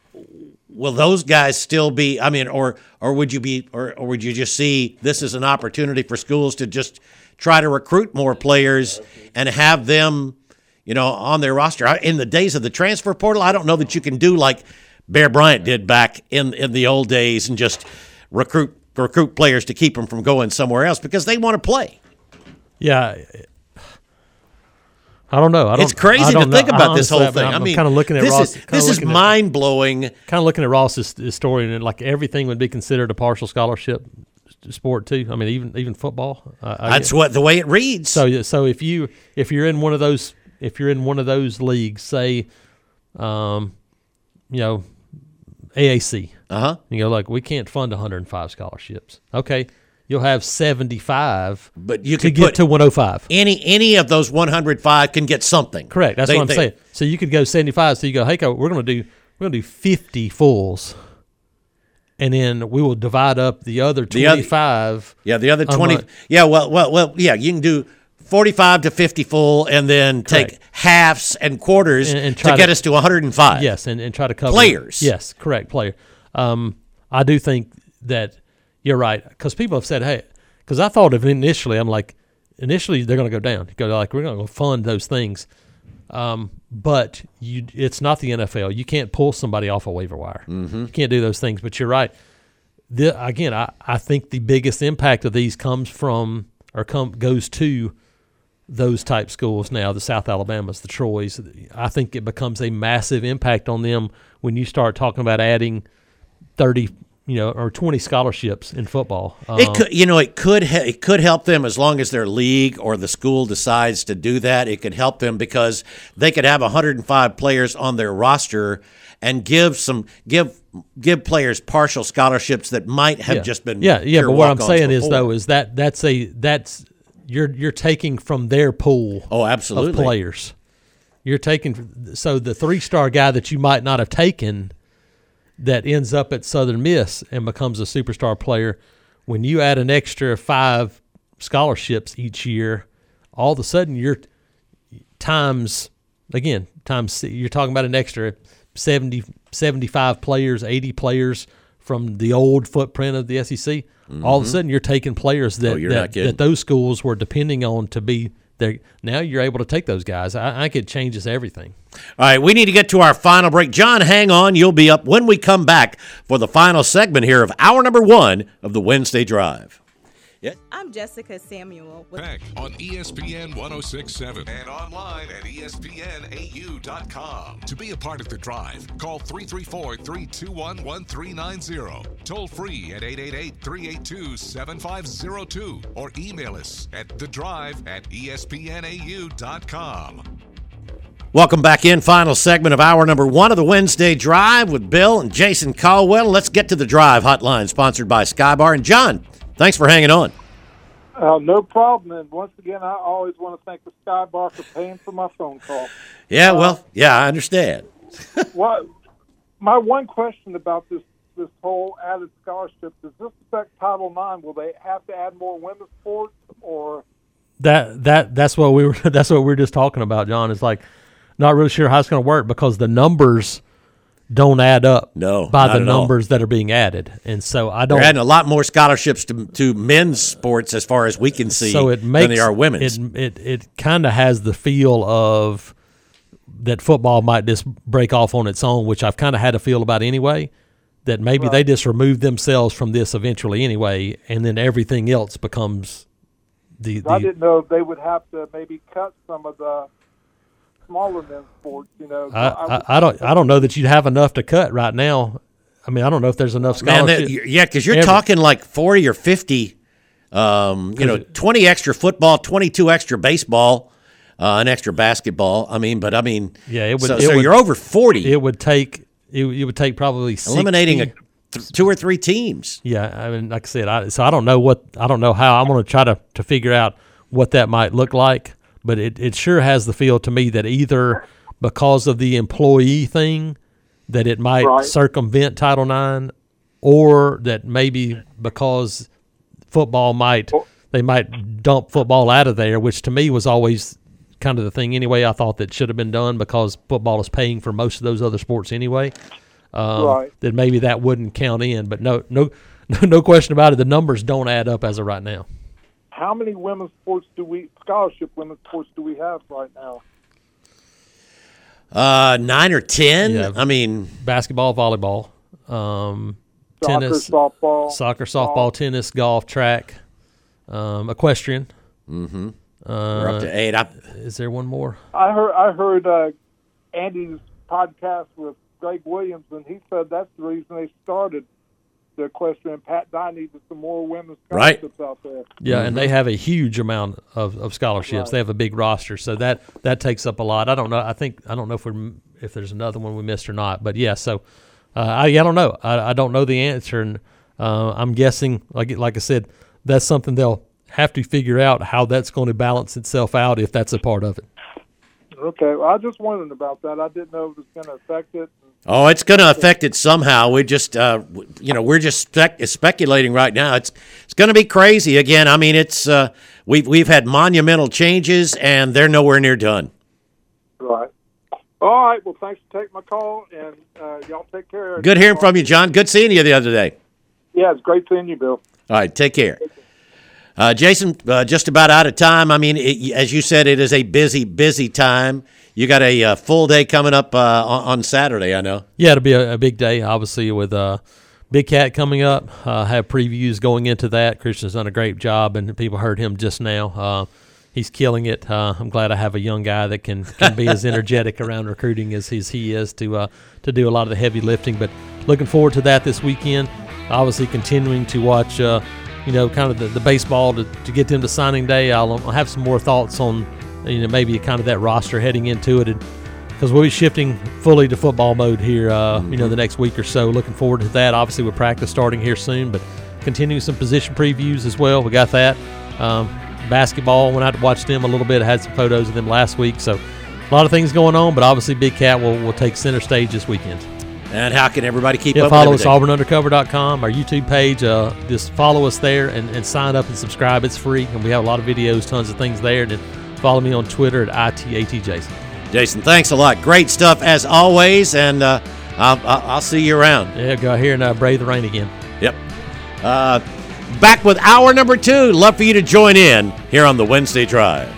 those guys still be? I mean, or would you just see this as an opportunity for schools to just try to recruit more players and have them, on their roster? In the days of the transfer portal, I don't know that you can do like Bear Bryant did back in the old days and just recruit players to keep them from going somewhere else because they want to play. Yeah. I don't know. It's crazy to think about this whole thing. I'm kind of looking at Ross. This is mind blowing. Kind of looking at Ross's story, and like everything would be considered a partial scholarship sport too. I mean, even football. That's what the way it reads. So if you're in one of those leagues, say, AAC. You go, like, we can't fund 105 scholarships. Okay, you'll have 75, but you could get to 105. Any of those 105 can get something. Correct. That's what I'm saying. So you could go 75. So you go, hey, we're going to do 50 fulls, and then we will divide up the other 25. The other 20. You can do 45 to 50 full, and then Correct. take halves and quarters And to try get to- us to 105. Yes, and try to cover Players. Yes, correct, player. I do think that you're right, because people have said, hey, because I thought of initially, I'm like, initially they're going to go down. We're going to fund those things. But it's not the NFL. You can't pull somebody off a waiver wire. Mm-hmm. You can't do those things. But you're right. I think the biggest impact of these comes from goes to those type schools now, the South Alabamas, the Troys. I think it becomes a massive impact on them when you start talking about adding 30, or 20 scholarships in football. It could help them as long as their league or the school decides to do that. It could help them because they could have 105 players on their roster and give players partial scholarships that might have just been But what I'm saying before. is that's you're taking from their pool. Oh, absolutely. Of players. You're taking so the 3-star guy that you might not have taken that ends up at Southern Miss and becomes a superstar player. When you add an extra 5 scholarships each year, all of a sudden you're times you're talking about an extra 70, 75 players, 80 players from the old footprint of the SEC. Mm-hmm. All of a sudden you're taking players that those schools were depending on to be there. Now you're able to take those guys. I think it changes everything. All right, we need to get to our final break. John, hang on. You'll be up when we come back for the final segment here of hour number 1 of the Wednesday Drive. I'm Jessica Samuel. Peck on ESPN 106.7 and online at ESPNAU.com. To be a part of the drive, call 334-321-1390. Toll free at 888-382-7502 or email us at thedrive@ESPNAU.com. Welcome back in. Final segment of hour number 1 of the Wednesday Drive with Bill and Jason Caldwell. Let's get to the Drive hotline sponsored by Skybar. And John, thanks for hanging on. No problem. And once again, I always want to thank the Skybar for paying for my phone call. Yeah, I understand. My one question about this whole added scholarship, does this affect Title IX? Will they have to add more women's sports, or that's what we were just talking about, John? It's like not really sure how it's going to work because the numbers don't add up by the numbers that are being added. And so they're adding a lot more scholarships to men's sports as far as we can see than they are women's. It kind of has the feel of that football might just break off on its own, which I've kind of had a feel about anyway, that maybe they just remove themselves from this eventually anyway, and then everything else becomes I didn't know if they would have to maybe cut some of the smaller men's sports, I don't know that you'd have enough to cut right now. I mean, I don't know if there's enough scholarships. Because you're talking like 40 or 50, 20 extra football, 22 extra baseball, an extra basketball. You're over 40. It would take probably 60. Eliminating 2 or 3 teams. Yeah, I mean, like I said, I don't know how I'm going to try to figure out what that might look like. But it sure has the feel to me that either because of the employee thing that it might circumvent Title IX, or that maybe because football they might dump football out of there, which to me was always kind of the thing anyway. I thought that should have been done because football is paying for most of those other sports anyway. That maybe that wouldn't count in, but no question about it. The numbers don't add up as of right now. How many scholarship women's sports do we have right now? 9 or 10. Yeah. I mean, basketball, volleyball, tennis, soccer, softball, tennis, golf, track, equestrian. Mm-hmm. We're up to 8. Is there one more? I heard Andy's podcast with Greg Williams, and he said that's the reason they started the equestrian. Pat Dye needed some more women's scholarships out there. Yeah, and they have a huge amount of scholarships. Right. They have a big roster, so that takes up a lot. I don't know. I don't know if there's another one we missed or not. But yeah, so I don't know. I don't know the answer, and I'm guessing, like I said, that's something they'll have to figure out how that's going to balance itself out if that's a part of it. Okay, well, I just wondered about that. I didn't know if it was going to affect it. Oh, it's going to affect it somehow. We just, we're just speculating right now. It's going to be crazy again. I mean, it's we've had monumental changes, and they're nowhere near done. Right. All right. Well, thanks for taking my call, and y'all take care. Good hearing from you, John. Good seeing you the other day. Yeah, it's great seeing you, Bill. All right, take care. Jason, just about out of time. I mean, as you said, it is a busy, busy time. You got a full day coming up on Saturday, I know. Yeah, it'll be a big day, obviously, with Big Cat coming up. Have previews going into that. Christian's done a great job, and people heard him just now. He's killing it. I'm glad I have a young guy that can be as energetic around recruiting as he is to do a lot of the heavy lifting. But looking forward to that this weekend. Obviously, continuing to watch, kind of the baseball to get them to signing day. I'll have some more thoughts on, maybe kind of that roster heading into it, because we'll be shifting fully to football mode here, the next week or so. Looking forward to that. Obviously, with practice starting here soon, but continuing some position previews as well. We got that. Basketball, went out to watch them a little bit. I had some photos of them last week. So a lot of things going on, but obviously Big Cat will take center stage this weekend. And how can everybody keep up follow with us, auburnundercover.com, our YouTube page. Just follow us there and sign up and subscribe. It's free, and we have a lot of videos, tons of things there. And then follow me on Twitter at ITATJason. Jason, thanks a lot. Great stuff as always, and I'll see you around. Yeah, go out here and brave the rain again. Yep. Back with hour number 2. Love for you to join in here on the Wednesday Drive.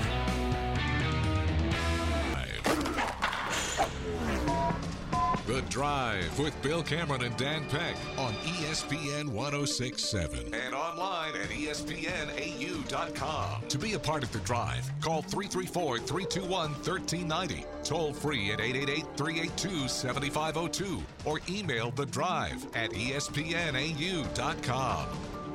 The Drive with Bill Cameron and Dan Peck on ESPN 106.7 and online at ESPNAU.com. To be a part of The Drive, call 334-321-1390, toll free at 888-382-7502, or email The Drive at ESPNAU.com.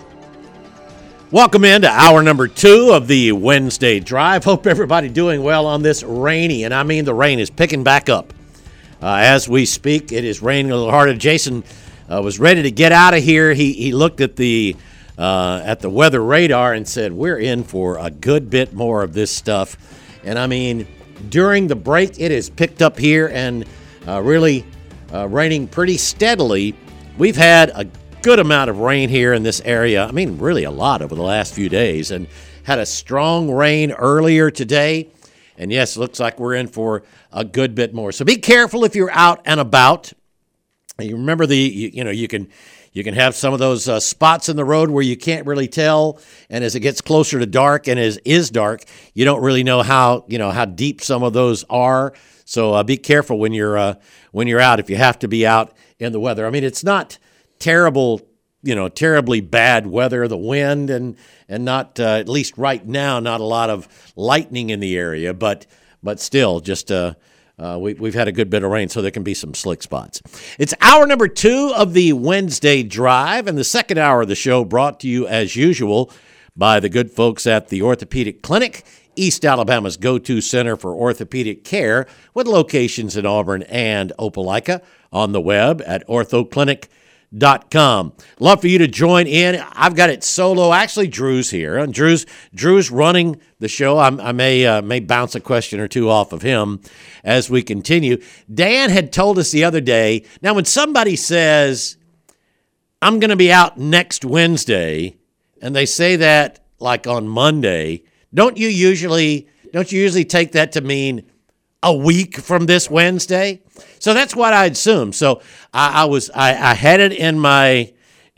Welcome into hour number 2 of the Wednesday Drive. Hope everybody doing well on this rainy, and I mean the rain is picking back up. As we speak, it is raining a little harder. Jason was ready to get out of here. He looked at the weather radar and said, we're in for a good bit more of this stuff. And I mean, during the break, it has picked up here and really raining pretty steadily. We've had a good amount of rain here in this area. I mean, really a lot over the last few days, and had a strong rain earlier today. And yes, it looks like we're in for a good bit more. So be careful if you're out and about. You remember you can have some of those spots in the road where you can't really tell, and as it gets closer to dark and as is dark, you don't really know how deep some of those are. So be careful when you're out if you have to be out in the weather. I mean, it's not terribly bad weather, the wind and not, at least right now, not a lot of lightning in the area, but still just, we've had a good bit of rain, so there can be some slick spots. It's hour number 2 of the Wednesday Drive, and the second hour of the show brought to you as usual by the good folks at the Orthopedic Clinic, East Alabama's go-to center for orthopedic care, with locations in Auburn and Opelika, on the web at orthoclinic.com. Love for you to join in. I've got it solo. Actually, Drew's here. And Drew's running the show. I may bounce a question or two off of him as we continue. Dan had told us the other day, now when somebody says, I'm going to be out next Wednesday, and they say that like on Monday, don't you usually take that to mean a week from this Wednesday? So that's what I assumed. So I had it in my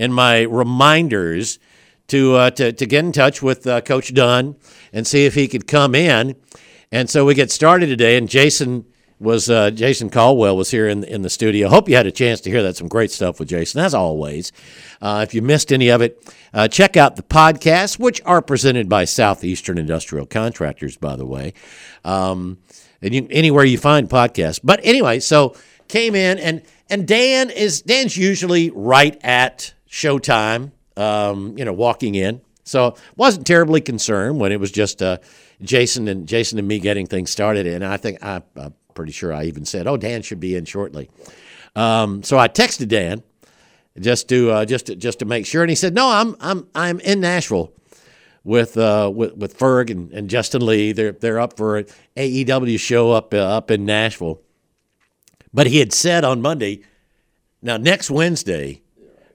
reminders to get in touch with Coach Dunn and see if he could come in. And so we get started today, and Jason Caldwell was here in the studio. Hope you had a chance to hear that. Some great stuff with Jason, as always. If you missed any of it, check out the podcasts, which are presented by Southeastern Industrial Contractors, by the way. And anywhere you find podcasts. But anyway, so came in, and Dan's usually right at showtime, walking in. So wasn't terribly concerned when it was just Jason and me getting things started. And I think I'm pretty sure I even said, "Oh, Dan should be in shortly." So I texted Dan just to make sure, and he said, "No, I'm in Nashville with Ferg and Justin Lee. They're up for an AEW show up in Nashville." But he had said on Monday, now next Wednesday,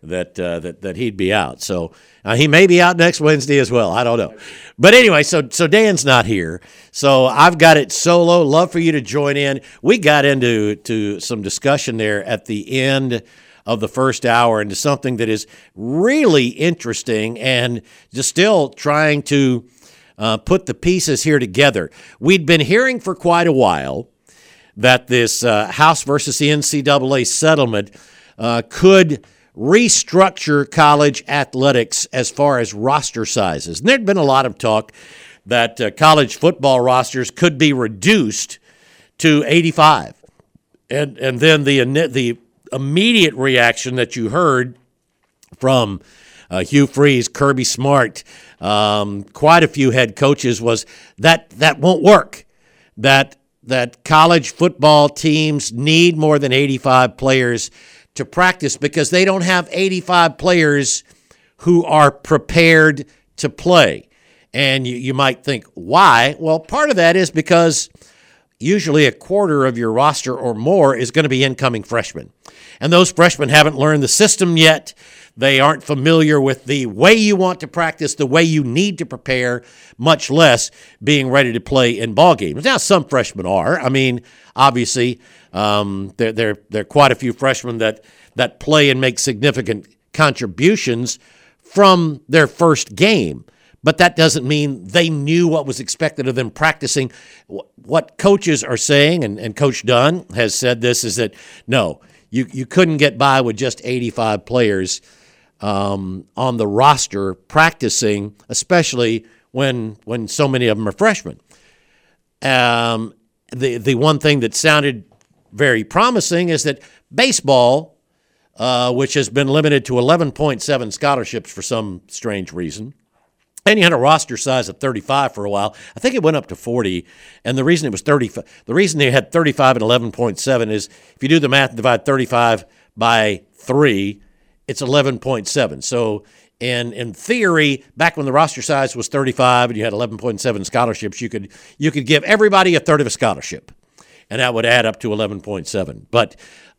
that he'd be out. So he may be out next Wednesday as well. I don't know. But anyway, so Dan's not here. So I've got it solo. Love for you to join in. We got into some discussion there at the end of the first hour into something that is really interesting and just still trying to put the pieces here together. We'd been hearing for quite a while that this House versus the NCAA settlement could restructure college athletics as far as roster sizes. And there'd been a lot of talk that college football rosters could be reduced to 85. And then the immediate reaction that you heard from Hugh Freeze, Kirby Smart, quite a few head coaches was that won't work. That college football teams need more than 85 players to practice because they don't have 85 players who are prepared to play. And you might think, why? Well, part of that is because usually a quarter of your roster or more is going to be incoming freshmen. And those freshmen haven't learned the system yet. They aren't familiar with the way you want to practice, the way you need to prepare, much less being ready to play in ball games. Now, some freshmen are. I mean, obviously, there are quite a few freshmen that play and make significant contributions from their first game. But that doesn't mean they knew what was expected of them practicing. What coaches are saying, and Coach Dunn has said this, is that, no, you couldn't get by with just 85 players on the roster practicing, especially when so many of them are freshmen. The one thing that sounded very promising is that baseball, which has been limited to 11.7 scholarships for some strange reason, and you had a roster size of 35 for a while. I think it went up to 40, and the reason it was 35, the reason they had 35 and 11.7 is if you do the math and divide 35 by 3, it's 11.7. So in theory, back when the roster size was 35 and you had 11.7 scholarships, you could give everybody a third of a scholarship, and that would add up to 11.7. But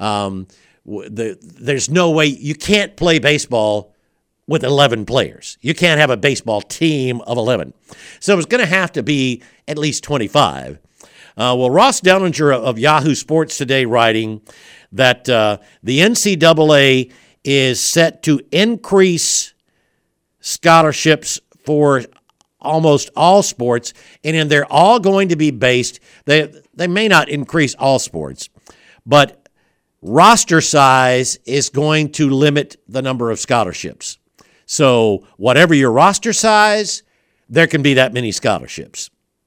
there's no way you can't play baseball with 11 players. You can't have a baseball team of 11. So it's going to have to be at least 25. Well, Ross Dellinger of Yahoo Sports Today writing that the NCAA is set to increase scholarships for almost all sports, and they're all going to be based, they may not increase all sports, but roster size is going to limit the number of scholarships. So whatever your roster size, there can be that many scholarships.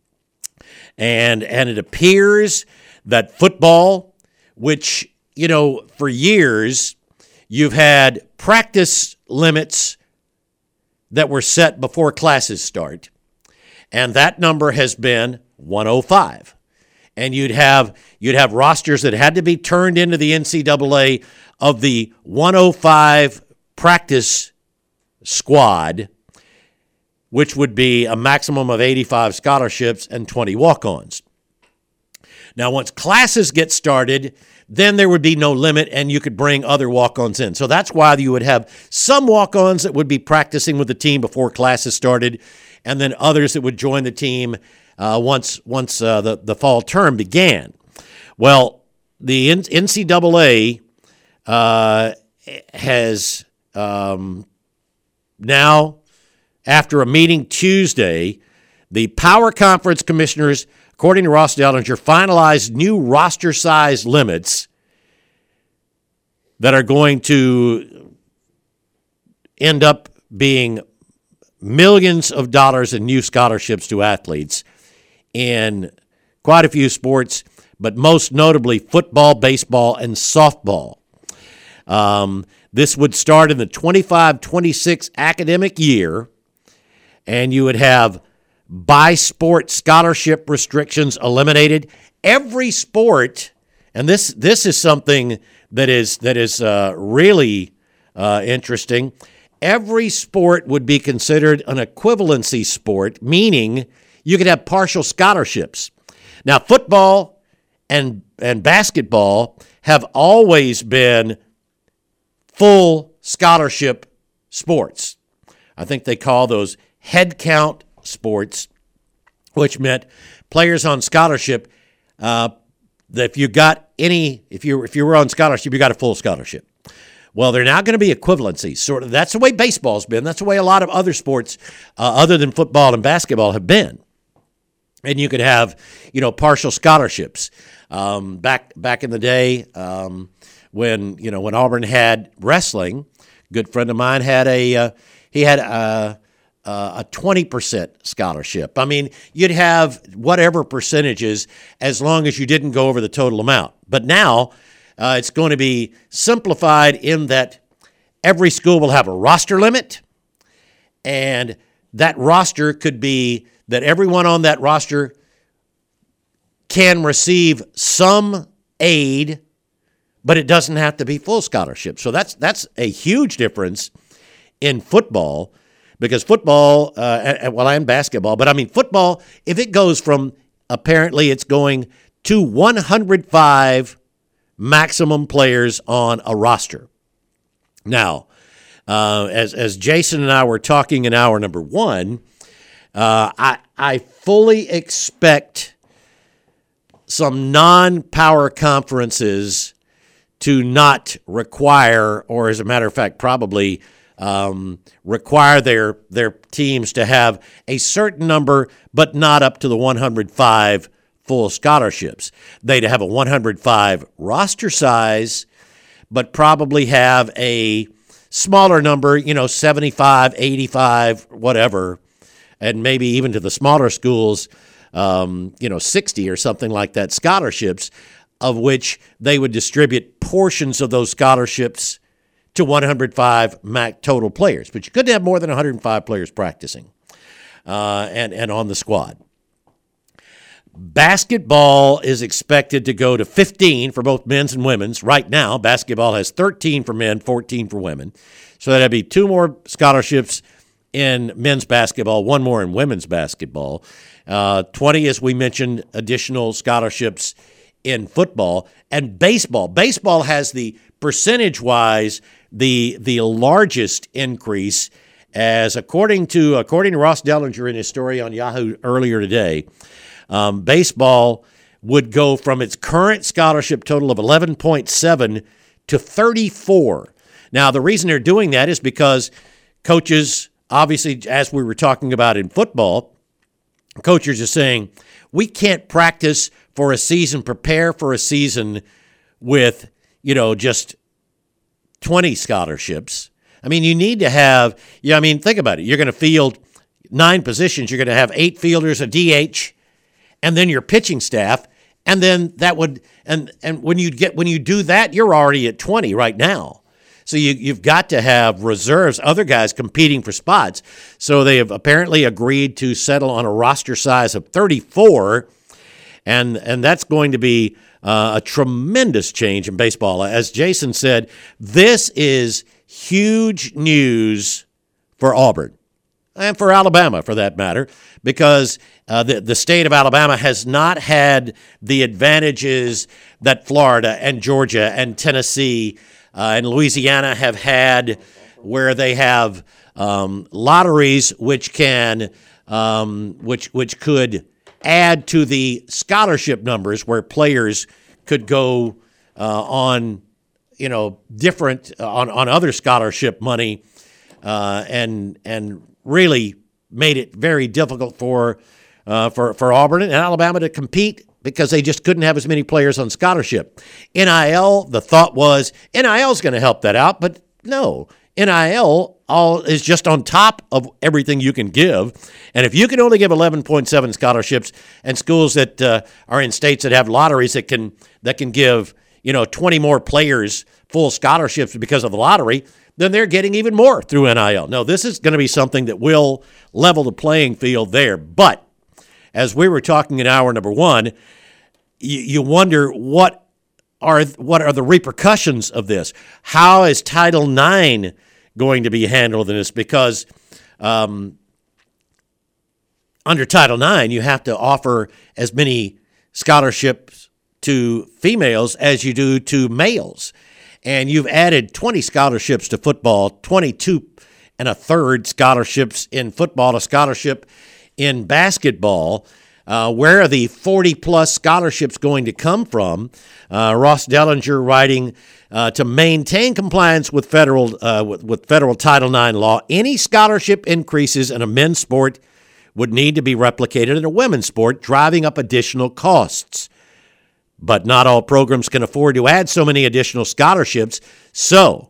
And it appears that football, which, for years, you've had practice limits that were set before classes start, and that number has been 105. And you'd have rosters that had to be turned into the NCAA of the 105 practice squad, which would be a maximum of 85 scholarships and 20 walk-ons. Now, once classes get started, then there would be no limit, and you could bring other walk-ons in. So that's why you would have some walk-ons that would be practicing with the team before classes started, and then others that would join the team once the fall term began. Well, the NCAA has now, after a meeting Tuesday, the Power Conference commissioners, according to Ross Dellinger, finalized new roster size limits that are going to end up being millions of dollars in new scholarships to athletes in quite a few sports, but most notably football, baseball, and softball. This would start in the 25-26 academic year, and you would have by-sport scholarship restrictions eliminated. Every sport, and this is something that is really interesting, every sport would be considered an equivalency sport, meaning you could have partial scholarships. Now, football and basketball have always been full scholarship sports. I think they call those head count sports, which meant players on scholarship. That if you were on scholarship, you got a full scholarship. Well, they're now going to be equivalencies. Sort of. That's the way baseball's been. That's the way a lot of other sports, other than football and basketball, have been. And you could have, partial scholarships. Back in the day, when Auburn had wrestling, a good friend of mine had a 20% scholarship. I mean, you'd have whatever percentages as long as you didn't go over the total amount. But now it's going to be simplified in that every school will have a roster limit, and that roster could be that everyone on that roster can receive some aid, but it doesn't have to be full scholarship. So that's a huge difference in football, because football, and basketball, but I mean football, if it goes from, apparently it's going to 105 maximum players on a roster. Now, as Jason and I were talking in hour number one, I fully expect some non-power conferences to not require, or as a matter of fact, probably require their teams to have a certain number, but not up to the 105 full scholarships. They'd have a 105 roster size, but probably have a smaller number, 75, 85, whatever, and maybe even to the smaller schools, 60 or something like that scholarships, of which they would distribute portions of those scholarships to 105 total players. But you couldn't have more than 105 players practicing and on the squad. Basketball is expected to go to 15 for both men's and women's. Right now, basketball has 13 for men, 14 for women. So that'd be 2 more scholarships in men's basketball, 1 more in women's basketball. 20, as we mentioned, additional scholarships in football. And baseball. Baseball has the percentage-wise the largest increase, as according to Ross Dellinger in his story on Yahoo earlier today, baseball would go from its current scholarship total of 11.7 to 34. Now, the reason they're doing that is because coaches, obviously, as we were talking about in football, coaches are saying, we can't practice for a season, prepare for a season with, just 20 scholarships. I mean, you need to have, think about it. You're going to field 9 positions. You're going to have 8 fielders, a DH, and then your pitching staff. And then that would, and when you do that, you're already at 20 right now. So you've got to have reserves, other guys competing for spots. So they have apparently agreed to settle on a roster size of 34, and that's going to be a tremendous change in baseball. As Jason said, this is huge news for Auburn and for Alabama, for that matter, because the state of Alabama has not had the advantages that Florida and Georgia and Tennessee and Louisiana have had, where they have lotteries which can which could add to the scholarship numbers, where players could go on different on other scholarship money, and really made it very difficult for Auburn and Alabama to compete, because they just couldn't have as many players on scholarship. NIL, the thought was NIL is going to help that out, but no. NIL is just on top of everything you can give. And if you can only give 11.7 scholarships, and schools that are in states that have lotteries that can give 20 more players full scholarships because of the lottery, then they're getting even more through NIL. No, this is going to be something that will level the playing field there. But as we were talking in hour number one, you wonder what are the repercussions of this? How is Title IX going to be handled in this? Because under Title IX, you have to offer as many scholarships to females as you do to males. and you've added 20 scholarships to football, 22 and a third scholarships in football, a scholarship in basketball. Where are the 40-plus scholarships going to come from? Ross Dellinger writing, to maintain compliance with federal Title IX law, any scholarship increases in a men's sport would need to be replicated in a women's sport, driving up additional costs. But not all programs can afford to add so many additional scholarships. So,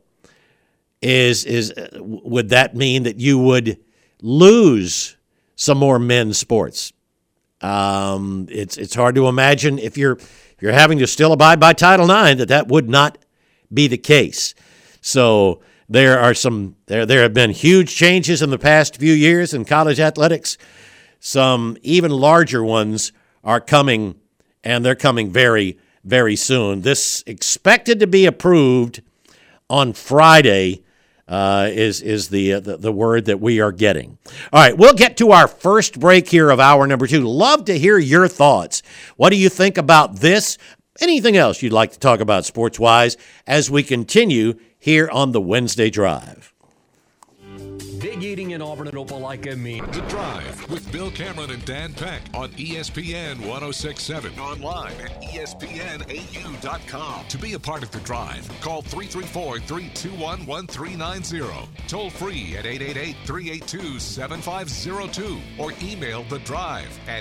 would that mean that you would lose some more men's sports? It's hard to imagine if you're having to still abide by Title IX that would not be the case. So there have been huge changes in the past few years in college athletics. Some even larger ones are coming, and they're coming very, very soon. This expected to be approved on Friday is the word that we are getting. All right, we'll get to our first break here of hour number 2. Love to hear your thoughts. What do you think about this? Anything else you'd like to talk about sports-wise as we continue here on the Wednesday Drive? Big eating in Auburn and Opelika means The Drive with Bill Cameron and Dan Peck on ESPN 106.7. Online at ESPNAU.com. To be a part of The Drive, call 334-321-1390. Toll free at 888-382-7502. Or email The Drive at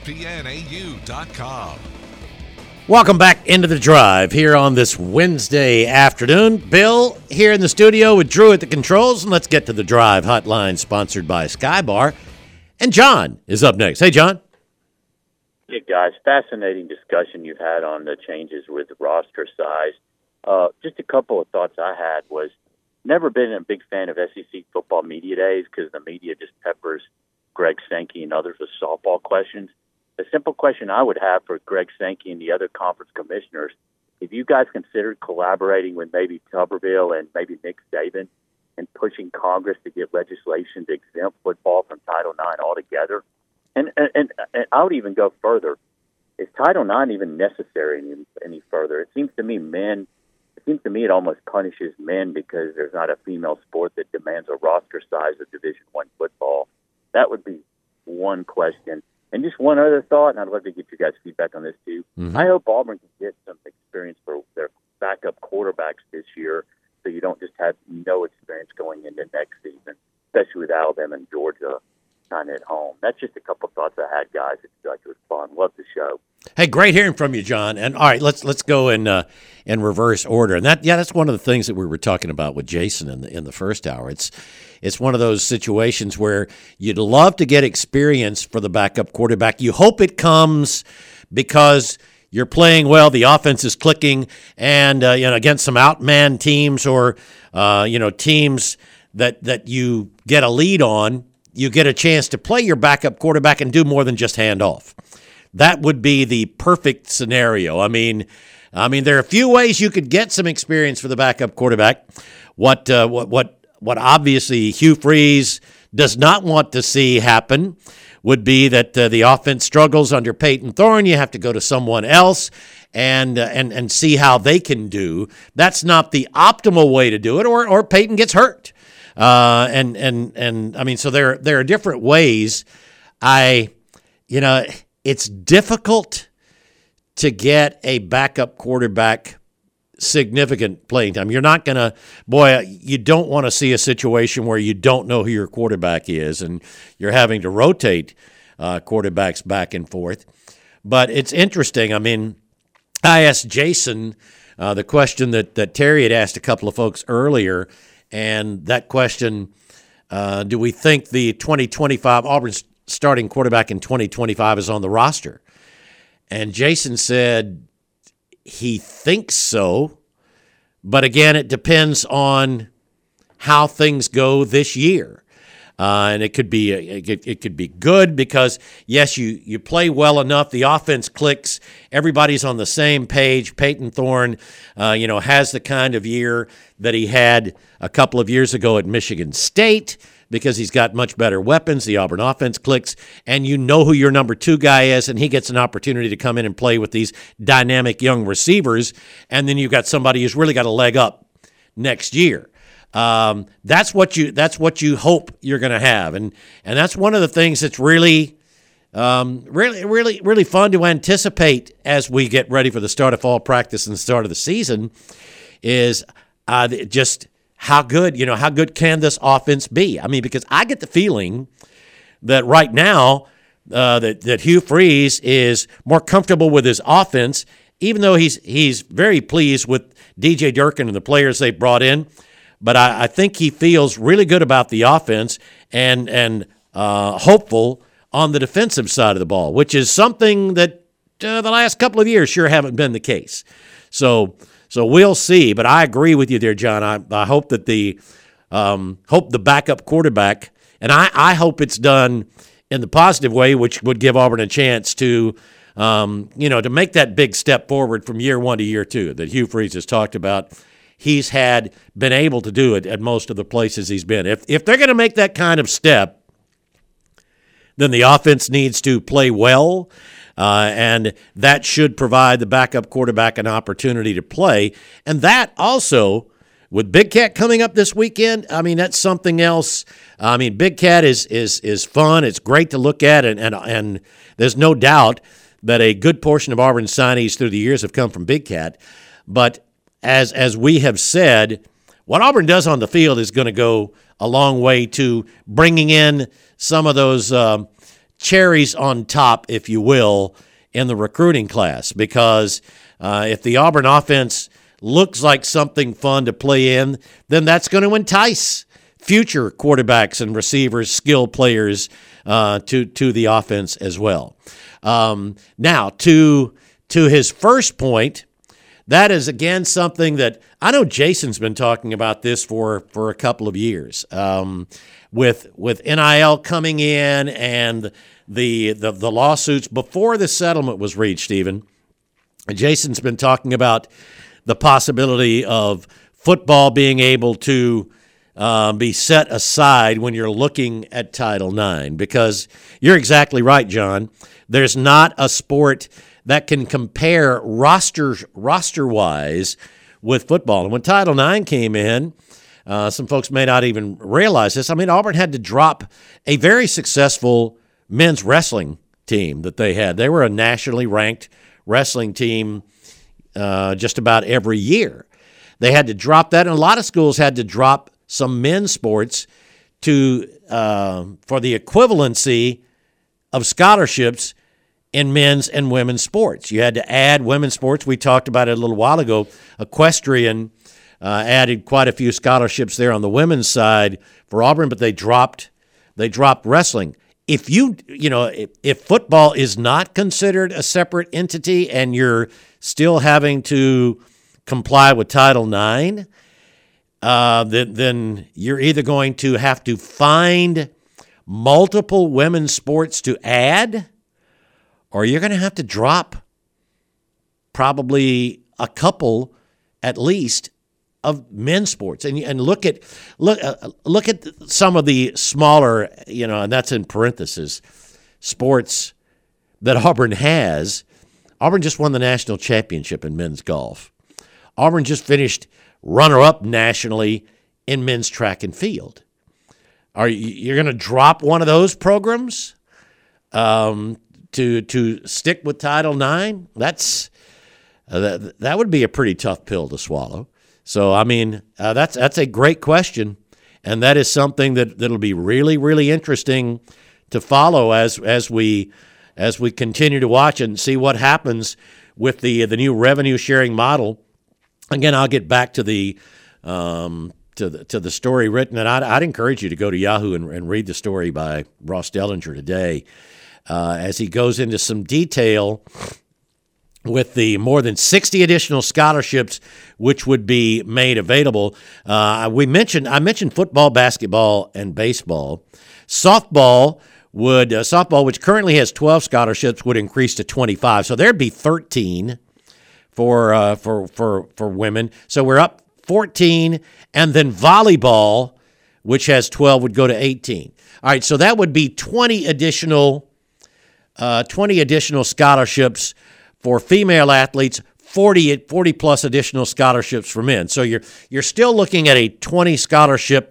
ESPNAU.com. Welcome back into The Drive here on this Wednesday afternoon. Bill here in the studio with Drew at the controls, and let's get to the Drive hotline sponsored by Skybar. And John is up next. Hey, John. Hey, guys. Fascinating discussion you've had on the changes with the roster size. Just a couple of thoughts I had was never been a big fan of SEC football media days because the media just peppers Greg Sankey and others with softball questions. The simple question I would have for Greg Sankey and the other conference commissioners, if you guys considered collaborating with maybe Tuberville and maybe Nick Saban and pushing Congress to get legislation to exempt football from Title IX altogether, and I would even go further. Is Title IX even necessary any further? It seems to me it almost punishes men because there's not a female sport that demands a roster size of Division I football. That would be one question. And just one other thought, and I'd love to get your guys' feedback on this too. Mm-hmm. I hope Auburn can get some experience for their backup quarterbacks this year so you don't just have no experience going into next season, especially with Alabama and Georgia kind of at home. That's just a couple thoughts I had, guys. It was fun. Love the show. Hey, great hearing from you, John. And all right, let's go in reverse order. And that's one of the things that we were talking about with Jason in the first hour. It's one of those situations where you'd love to get experience for the backup quarterback. You hope it comes because you're playing well, the offense is clicking, and against some outman teams or teams that you get a lead on, you get a chance to play your backup quarterback and do more than just hand off. That would be the perfect scenario. I mean, there are a few ways you could get some experience for the backup quarterback. What obviously Hugh Freeze does not want to see happen would be that the offense struggles under Peyton Thorne. You have to go to someone else and see how they can do. That's not the optimal way to do it, or Peyton gets hurt. So there are different ways. It's difficult to get a backup quarterback significant playing time. You're not going to, you don't want to see a situation where you don't know who your quarterback is and you're having to rotate quarterbacks back and forth. But it's interesting. I mean, I asked Jason the question that Terry had asked a couple of folks earlier, and that question, do we think the 2025 Auburn's starting quarterback in 2025 is on the roster? And Jason said he thinks so, but again, it depends on how things go this year. And it could be good because, yes, you play well enough, the offense clicks, everybody's on the same page. Peyton Thorne, has the kind of year that he had a couple of years ago at Michigan State because he's got much better weapons. The Auburn offense clicks, and you know who your number 2 guy is, and he gets an opportunity to come in and play with these dynamic young receivers, and then you've got somebody who's really got a leg up next year. That's what you hope you're going to have, and that's one of the things that's really fun to anticipate as we get ready for the start of fall practice and the start of the season. Is just how good can this offense be? I mean, because I get the feeling that right now that Hugh Freeze is more comfortable with his offense, even though he's very pleased with DJ Durkin and the players they brought in. But I think he feels really good about the offense and hopeful on the defensive side of the ball, which is something that the last couple of years sure haven't been the case. So we'll see. But I agree with you there, John. I hope that the backup quarterback, and I hope it's done in the positive way, which would give Auburn a chance to to make that big step forward from year one to year two that Hugh Freeze has talked about. He's been able to do it at most of the places he's been. If they're going to make that kind of step, then the offense needs to play well, and that should provide the backup quarterback an opportunity to play. And that also, with Big Cat coming up this weekend, I mean, that's something else. I mean, Big Cat is fun. It's great to look at, and there's no doubt that a good portion of Auburn's signees through the years have come from Big Cat. But as we have said, what Auburn does on the field is going to go a long way to bringing in some of those cherries on top, if you will, in the recruiting class. Because if the Auburn offense looks like something fun to play in, then that's going to entice future quarterbacks and receivers, skill players to the offense as well. Now, to his first point, that is, again, something that I know Jason's been talking about this for a couple of years. With NIL coming in and the lawsuits before the settlement was reached even, Jason's been talking about the possibility of football being able to be set aside when you're looking at Title IX, because you're exactly right, John. There's not a sport that can compare roster-wise with football. And when Title IX came in, some folks may not even realize this. I mean, Auburn had to drop a very successful men's wrestling team that they had. They were a nationally ranked wrestling team just about every year. They had to drop that, and a lot of schools had to drop some men's sports for the equivalency of scholarships in men's and women's sports. You had to add women's sports. We talked about it a little while ago. Equestrian added quite a few scholarships there on the women's side for Auburn, but they dropped wrestling. If football is not considered a separate entity and you're still having to comply with Title IX, then you're either going to have to find multiple women's sports to add, or you're going to have to drop probably a couple at least of men's sports. And look at some of the smaller, and that's in parentheses, sports that Auburn has. Auburn just won the national championship in men's golf. Auburn just finished runner-up nationally in men's track and field. You're going to drop one of those programs to stick with Title IX? That would be a pretty tough pill to swallow. So, I mean, that's a great question, and that is something that'll be really, really interesting to follow as we continue to watch and see what happens with the new revenue sharing model. Again, I'll get back to the story written, and I'd encourage you to go to Yahoo and read the story by Ross Dellinger today as he goes into some detail with the more than 60 additional scholarships which would be made available. I mentioned football, basketball, and baseball. Softball, which currently has 12 scholarships, would increase to 25. So there'd be 13 for women. So we're up 14, and then volleyball, which has 12, would go to 18. All right, so that would be 20 additional scholarships for female athletes 40 plus additional scholarships for men. So you're still looking at a 20 scholarship,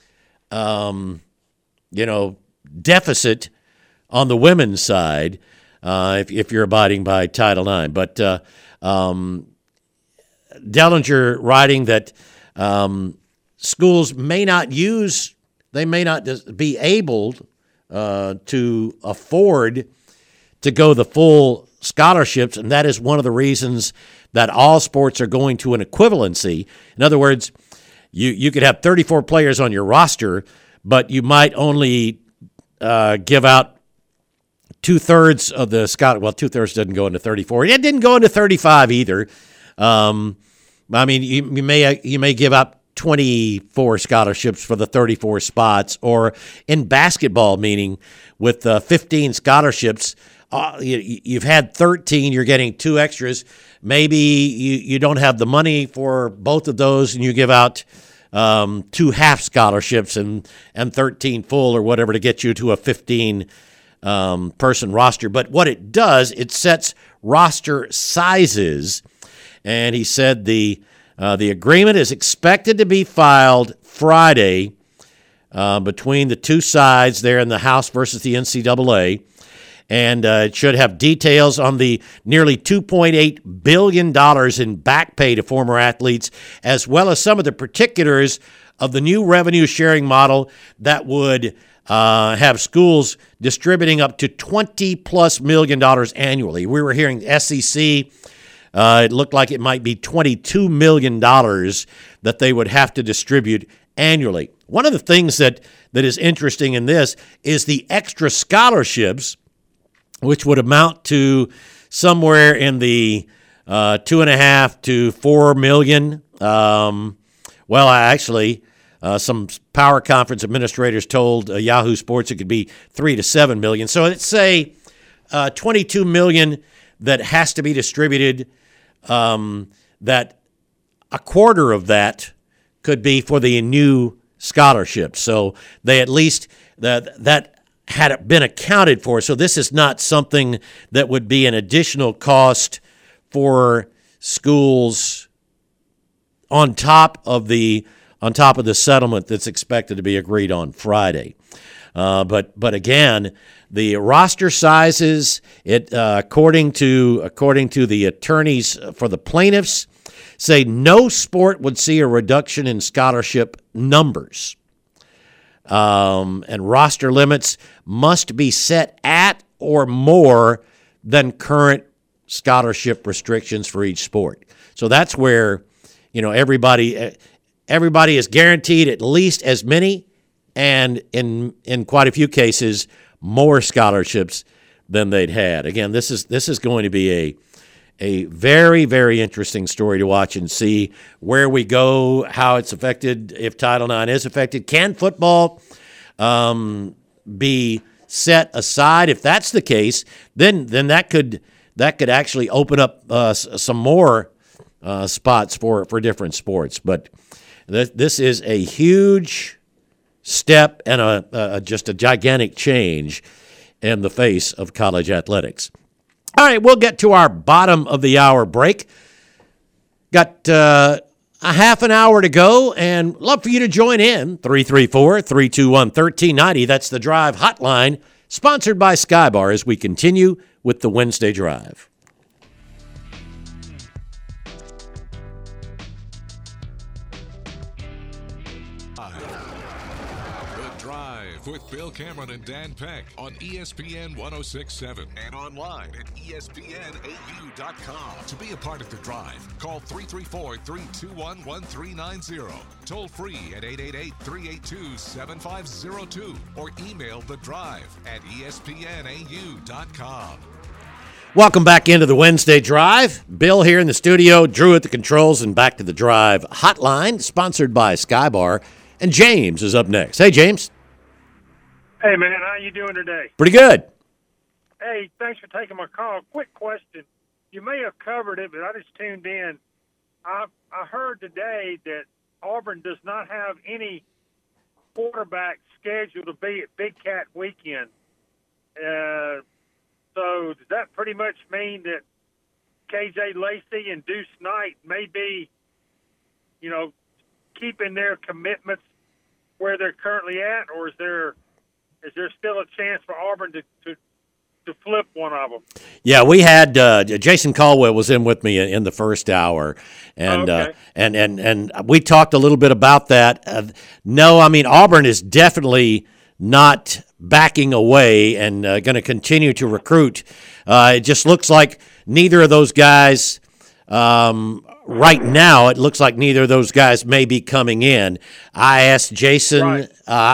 deficit on the women's side if you're abiding by Title IX. But Dellinger writing that schools may not be able to afford to go the full scholarships, and that is one of the reasons that all sports are going to an equivalency. In other words, you could have 34 players on your roster, but you might only give out two-thirds of the well, two-thirds doesn't go into 34. It didn't go into 35 either. You may give out 24 scholarships for the 34 spots, or in basketball, meaning with 15 scholarships, you've had 13, you're getting 2 extras. Maybe you don't have the money for both of those, and you give out 2 half scholarships and 13 full or whatever to get you to a 15 person roster. But what it does, it sets roster sizes, and he said the agreement is expected to be filed Friday between the two sides there in the House versus the NCAA. And it should have details on the nearly $2.8 billion in back pay to former athletes, as well as some of the particulars of the new revenue sharing model that would have schools distributing up to $20+ million annually. We were hearing SEC. It looked like it might be $22 million that they would have to distribute annually. One of the things that is interesting in this is the extra scholarships, which would amount to somewhere in the $2.5 to $4 million. Some power conference administrators told Yahoo Sports it could be $3 to $7 million. So let's say $22 million that has to be distributed. That a quarter of that could be for the new scholarships. So they at least that had been accounted for. So this is not something that would be an additional cost for schools on top of the settlement that's expected to be agreed on Friday. But again, the roster sizes, according to the attorneys for the plaintiffs, say no sport would see a reduction in scholarship numbers. And roster limits must be set at or more than current scholarship restrictions for each sport. So that's where, everybody is guaranteed at least as many, and in quite a few cases, more scholarships than they'd had. Again, this is going to be a very, very interesting story to watch and see where we go, how it's affected, if Title IX is affected. Can football be set aside? If that's the case, then that could actually open up some more spots for different sports. But this is a huge step and just a gigantic change in the face of college athletics. All right, we'll get to our bottom of the hour break. Got a half an hour to go, and love for you to join in. 334-321-1390. That's the Drive Hotline, sponsored by Skybar, as we continue with the Wednesday Drive. With Bill Cameron and Dan Peck on ESPN 106.7 and online at ESPNAU.com. To be a part of the Drive, call 334-321-1390. Toll free at 888-382-7502 or email the Drive at ESPNAU.com. Welcome back into the Wednesday Drive. Bill here in the studio, Drew at the controls, and back to the Drive Hotline, sponsored by Skybar. And James is up next. Hey, James. Hey, man, how you doing today? Pretty good. Hey, thanks for taking my call. Quick question. You may have covered it, but I just tuned in. I heard today that Auburn does not have any quarterback scheduled to be at Big Cat Weekend. So does that pretty much mean that KJ Lacey and Deuce Knight may be, keeping their commitments where they're currently at, or is there still a chance for Auburn to flip one of them? Yeah, we had Jason Caldwell was in with me in the first hour, and Okay. and we talked a little bit about that. No, I mean Auburn is definitely not backing away and going to continue to recruit. It just looks like neither of those guys. Right now, it looks like neither of those guys may be coming in. I asked Jason, Right.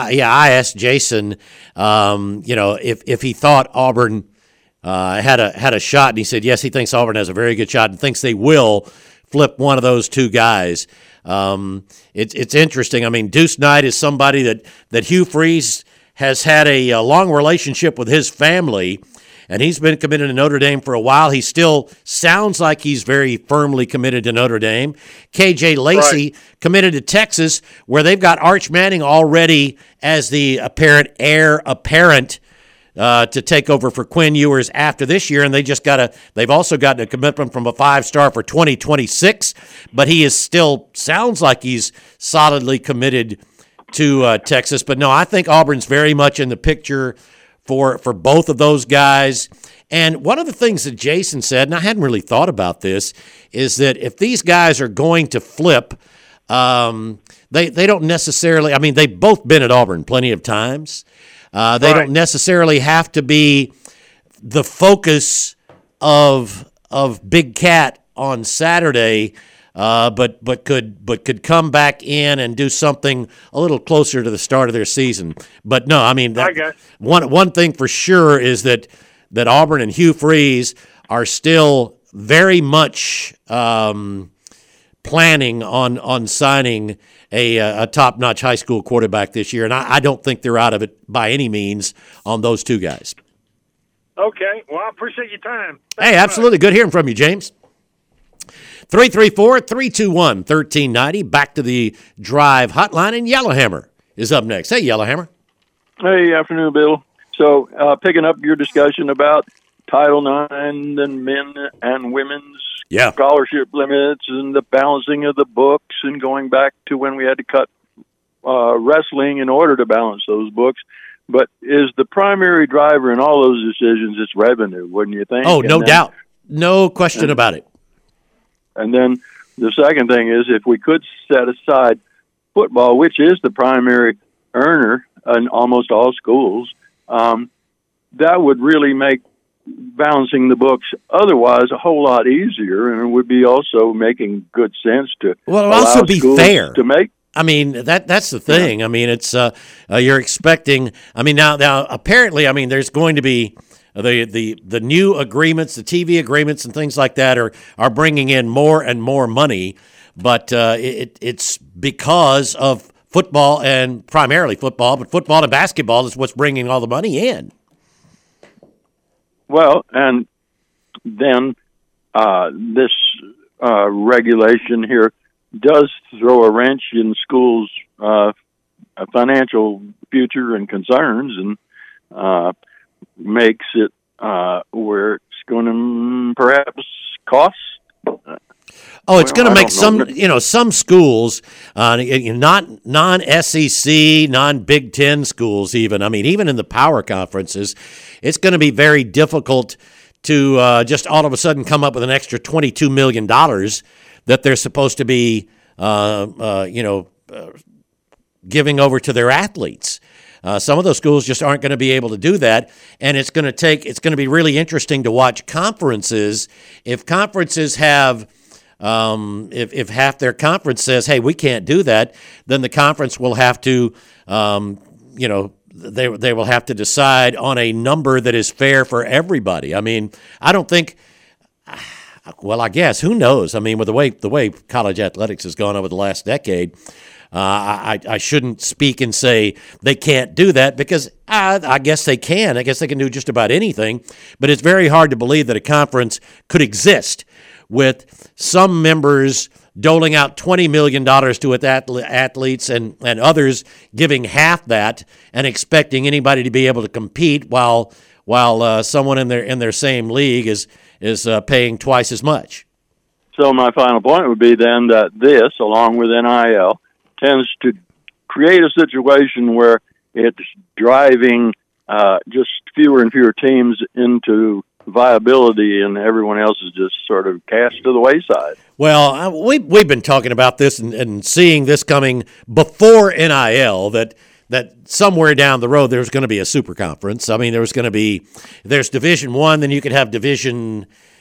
If he thought Auburn had a shot, and he said yes, he thinks Auburn has a very good shot, and thinks they will flip one of those two guys. It's interesting. I mean, Deuce Knight is somebody that Hugh Freeze has had a long relationship with his family. And he's been committed to Notre Dame for a while. He still sounds like he's very firmly committed to Notre Dame. KJ Lacey committed to Texas, where they've got Arch Manning already as the apparent heir apparent to take over for Quinn Ewers after this year. And they've also gotten a commitment from a 5-star for 2026. But he is still sounds like he's solidly committed to Texas. But no, I think Auburn's very much in the picture for both of those guys. And one of the things that Jason said, and I hadn't really thought about this, is that if these guys are going to flip, they don't necessarily – I mean, they've both been at Auburn plenty of times. They don't necessarily have to be the focus of Big Cat on Saturday, but could come back in and do something a little closer to the start of their season. But no, I mean, one thing for sure is that Auburn and Hugh Freeze are still very much planning on signing a top-notch high school quarterback this year, and I don't think they're out of it by any means on those two guys. Okay. Well, I appreciate your time. Hey, absolutely. Good hearing from you, James. 334-321-1390. Back to the Drive hotline, and Yellowhammer is up next. Hey, Yellowhammer. Hey, afternoon, Bill. So, picking up your discussion about Title IX and men and women's scholarship limits and the balancing of the books and going back to when we had to cut wrestling in order to balance those books. But is the primary driver in all those decisions it's revenue, wouldn't you think? Oh, no doubt. No question about it. And then the second thing is if we could set aside football, which is the primary earner in almost all schools, that would really make balancing the books otherwise a whole lot easier, and it would be also making good sense to it'll also be fair to make. I mean, that's the thing. I mean, it's you're expecting. I mean, now apparently, I mean, there's going to be the new agreements, the TV agreements, and things like that are bringing in more and more money, but it's because of football and primarily football, but football and basketball is what's bringing all the money in. Well, and then this regulation here does throw a wrench in schools' financial future and concerns, and makes it where it's going to perhaps cost. It's going to make some schools, not non-SEC, non-Big Ten schools even. I mean, even in the power conferences, it's going to be very difficult to just all of a sudden come up with an extra $22 million that they're supposed to be, giving over to their athletes. Some of those schools just aren't going to be able to do that, and it's going to be really interesting to watch conferences. If conferences have if half their conference says, hey, we can't do that, then the conference will have to, they will have to decide on a number that is fair for everybody. I mean, I don't think, well, I guess, who knows? I mean, with the way college athletics has gone over the last decade, I shouldn't speak and say they can't do that, because I guess they can. I guess they can do just about anything, but it's very hard to believe that a conference could exist with some members doling out $20 million to its athletes and others giving half that and expecting anybody to be able to compete while someone in their same league is is paying twice as much. So my final point would be then that this, along with NIL, tends to create a situation where it's driving just fewer and fewer teams into viability, and everyone else is just sort of cast to the wayside. Well, we've been talking about this and seeing this coming before NIL, that somewhere down the road there's going to be a super conference. I mean, there's Division I, then you could have Division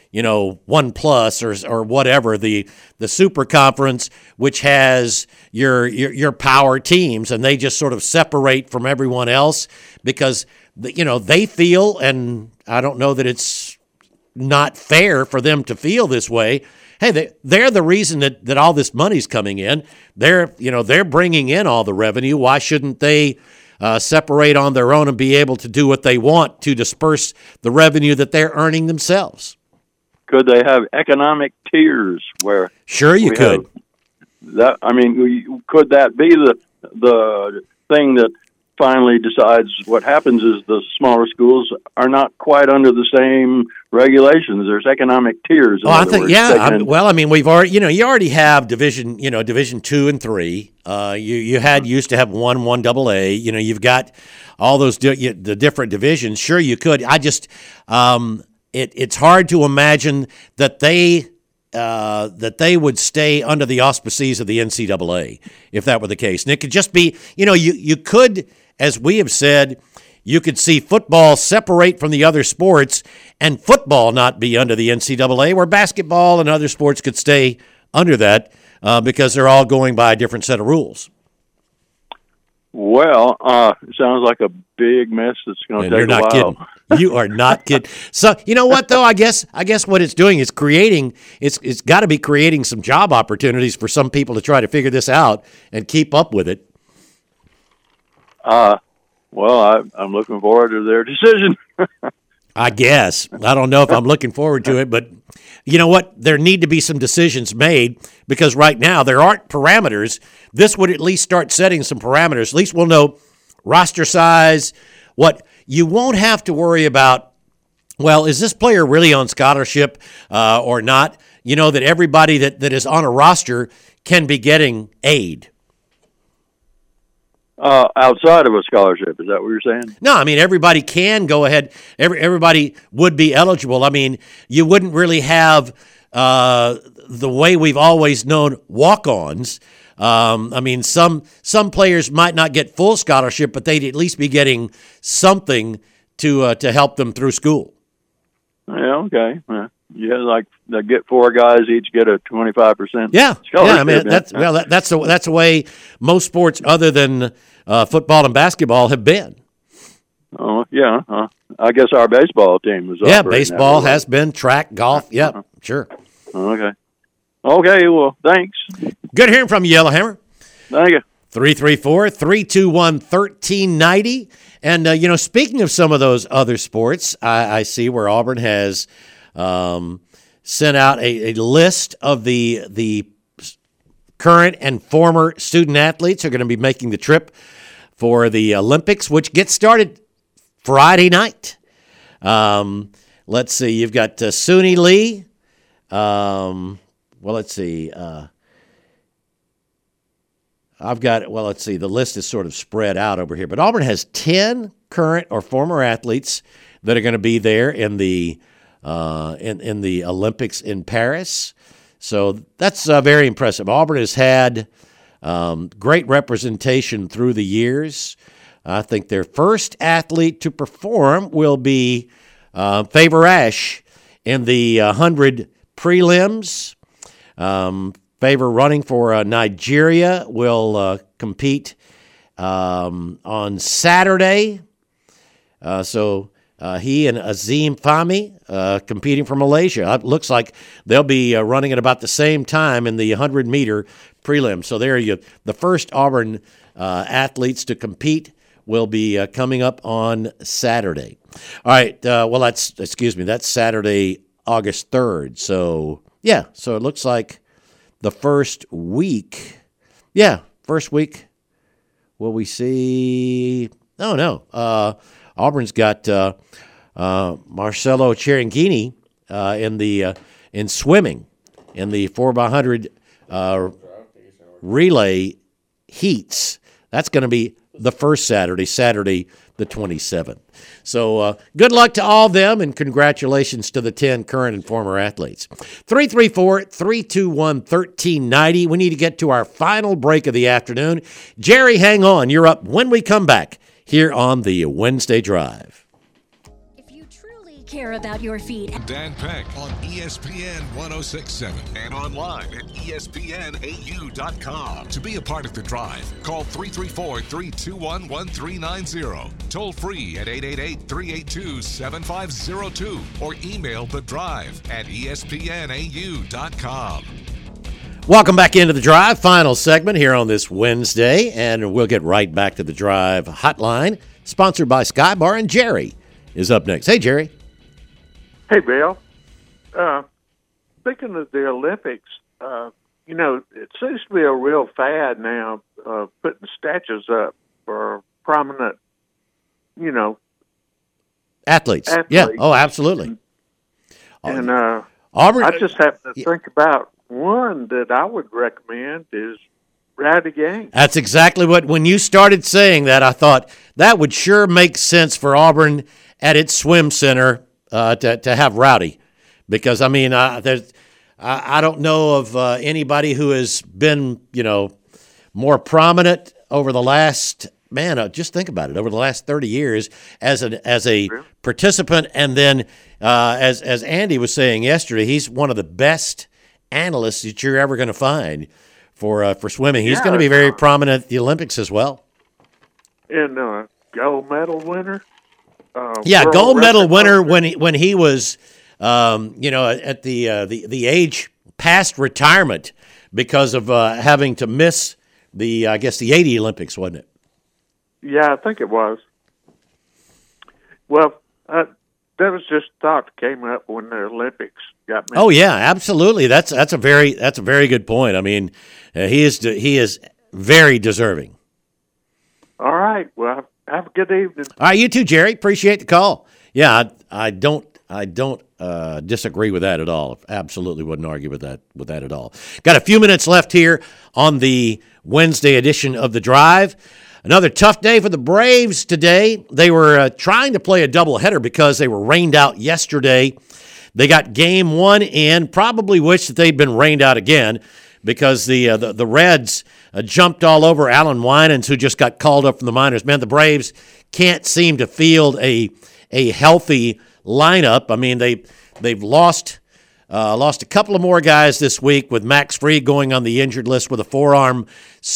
1+ or whatever, the super conference, which has your power teams, and they just sort of separate from everyone else because they feel, and I don't know that it's not fair for them to feel this way. Hey, they're the reason that all this money's coming in. They're bringing in all the revenue. Why shouldn't they separate on their own and be able to do what they want to disperse the revenue that they're earning themselves? Could they have economic tiers where? Sure, you could. Could that be the thing that finally decides what happens is the smaller schools are not quite under the same regulations? There's economic tiers. Oh, I think, we've already, you already have Division 2 and 3. You used to have 1 AA. You've got all those the different divisions. Sure, you could. I just it's hard to imagine that they would stay under the auspices of the NCAA if that were the case. And it could just be, you could, as we have said, you could see football separate from the other sports and football not be under the NCAA, where basketball and other sports could stay under that because they're all going by a different set of rules. Well, it sounds like a big mess that's going to take a while. You're not kidding. You are not kidding. So, you know what, though? I guess what it's doing is it's got to be creating some job opportunities for some people to try to figure this out and keep up with it. Well, I'm looking forward to their decision. I guess. I don't know if I'm looking forward to it, but you know what? There need to be some decisions made because right now there aren't parameters. This would at least start setting some parameters. At least we'll know roster size. What you won't have to worry about, well, is this player really on scholarship or not? That everybody that is on a roster can be getting aid. Outside of a scholarship, is that what you're saying? No, I mean, everybody can go ahead. Everybody would be eligible. I mean, you wouldn't really have the way we've always known walk-ons. Some players might not get full scholarship, but they'd at least be getting something to help them through school. Yeah, okay. Yeah, like they get 4 guys each get a 25%. Yeah. I mean that's the way most sports other than football and basketball have been. Oh yeah, I guess our baseball team was. Yeah, baseball has been, track, golf. Yeah, sure. Okay. Well, thanks. Good hearing from you, Yellowhammer. Thank you. 334-321-1390. And, speaking of some of those other sports, I see where Auburn has sent out a list of the current and former student athletes who are going to be making the trip for the Olympics, which gets started Friday night. Let's see. You've got Suni Lee. Let's see. Let's see. The list is sort of spread out over here. But Auburn has 10 current or former athletes that are going to be there in the Olympics in Paris. So that's very impressive. Auburn has had great representation through the years. I think their first athlete to perform will be Favor Ash in the 100 prelims. Favor running for Nigeria will compete on Saturday. So he and Azim Fahmy competing for Malaysia. It looks like they'll be running at about the same time in the 100-meter prelim. So there you, the first Auburn athletes to compete will be coming up on Saturday. All right. That's Saturday, August 3rd. So, yeah. So it looks like the first week. Yeah, first week. Will we see? Oh, no. Auburn's got Marcelo Cherengini in swimming in the 4x100 relay heats. That's going to be the first Saturday the 27th. So good luck to all of them, and congratulations to the 10 current and former athletes. 334-321-1390. We need to get to our final break of the afternoon. Jerry, hang on. You're up when we come back here on the Wednesday Drive. Care about your feet. Dan Peck on ESPN 106.7 and online at ESPNAU.com. To be a part of the drive, call 334-321-1390. Toll free at 888-382-7502 or email the drive at ESPNAU.com. Welcome back into the drive, final segment here on this Wednesday, and we'll get right back to the drive hotline, sponsored by Skybar, and Jerry is up next. Hey, Jerry. Hey, Bill. Speaking of the Olympics, it seems to be a real fad now, putting statues up for prominent, athletes. Yeah, oh, absolutely. And Auburn, I just happen to think about one that I would recommend is Rowdy Gaines. That's exactly when you started saying that, I thought that would sure make sense for Auburn at its swim center. To have Rowdy, because I don't know of anybody who has been more prominent over the last just think about it, over the last 30 years as a participant, and then as Andy was saying yesterday, he's one of the best analysts that you're ever going to find for swimming. He's going to be very prominent at the Olympics as well. And gold medal winner. Gold medal winner when he was, at the age past retirement because of having to miss the 80 Olympics, wasn't it? Yeah, I think it was. Well, that was just a thought that came up when the Olympics got mentioned. Oh yeah, absolutely. That's a very good point. I mean, he is very deserving. All right. Well, have a good evening. All right, you too, Jerry. Appreciate the call. Yeah, I don't disagree with that at all. Absolutely wouldn't argue with that at all. Got a few minutes left here on the Wednesday edition of The Drive. Another tough day for the Braves today. They were trying to play a doubleheader because they were rained out yesterday. They got game one in. Probably wish that they'd been rained out again because the Reds jumped all over Alan Winans, who just got called up from the minors. Man, the Braves can't seem to field a healthy lineup. I mean, they've lost a couple of more guys this week, with Max Fried going on the injured list with a forearm,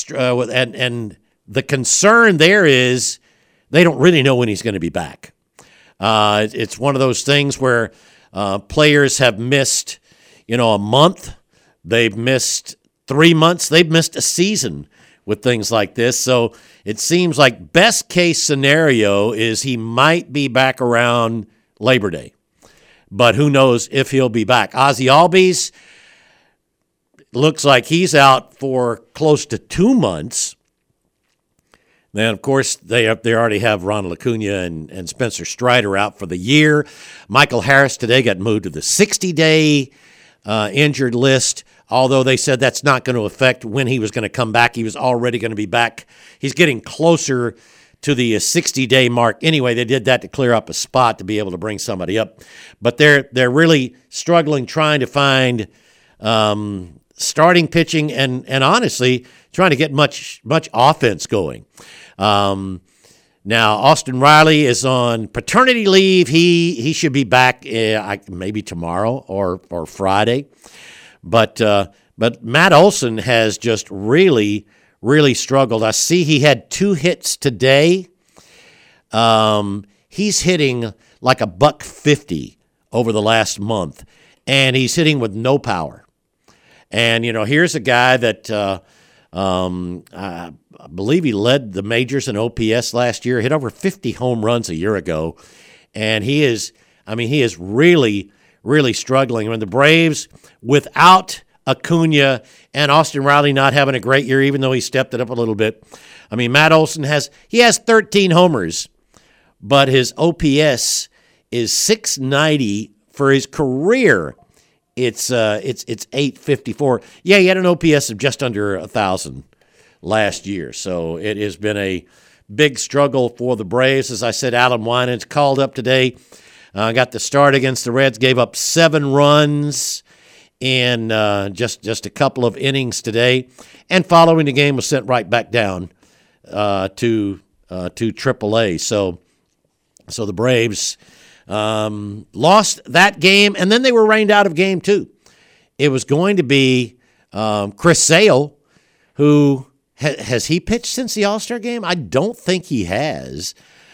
and the concern there is they don't really know when he's going to be back. It's one of those things where players have missed, a month. They've missed 3 months. They've missed a season with things like this. So it seems like best case scenario is he might be back around Labor Day. But who knows if he'll be back. Ozzie Albies looks like he's out for close to 2 months. Then, of course, they already have Ronald Acuna and Spencer Strider out for the year. Michael Harris today got moved to the 60-day injured list, although they said that's not going to affect when he was going to come back. He was already going to be back. He's getting closer to the 60-day mark. Anyway, they did that to clear up a spot to be able to bring somebody up. But they're really struggling trying to find starting pitching and honestly trying to get much offense going. Now, Austin Riley is on paternity leave. He should be back maybe tomorrow or Friday. But Matt Olson has just really struggled. I see he had 2 hits today. He's hitting like $150 over the last month, and he's hitting with no power. And, here's a guy that I believe he led the majors in OPS last year, hit over 50 home runs a year ago, and he is really struggling. When the Braves, without Acuna and Austin Riley not having a great year, even though he stepped it up a little bit. I mean, Matt Olson has 13 homers, but his OPS is .690 for his career, it's 854. Yeah, he had an OPS of just under 1,000 last year. So it has been a big struggle for the Braves. As I said, Adam Winans called up today. Got the start against the Reds, gave up 7 runs in just a couple of innings today. And following the game was sent right back down to AAA. So the Braves lost that game, and then they were rained out of game 2. It was going to be Chris Sale, who has he pitched since the All-Star game? I don't think he has.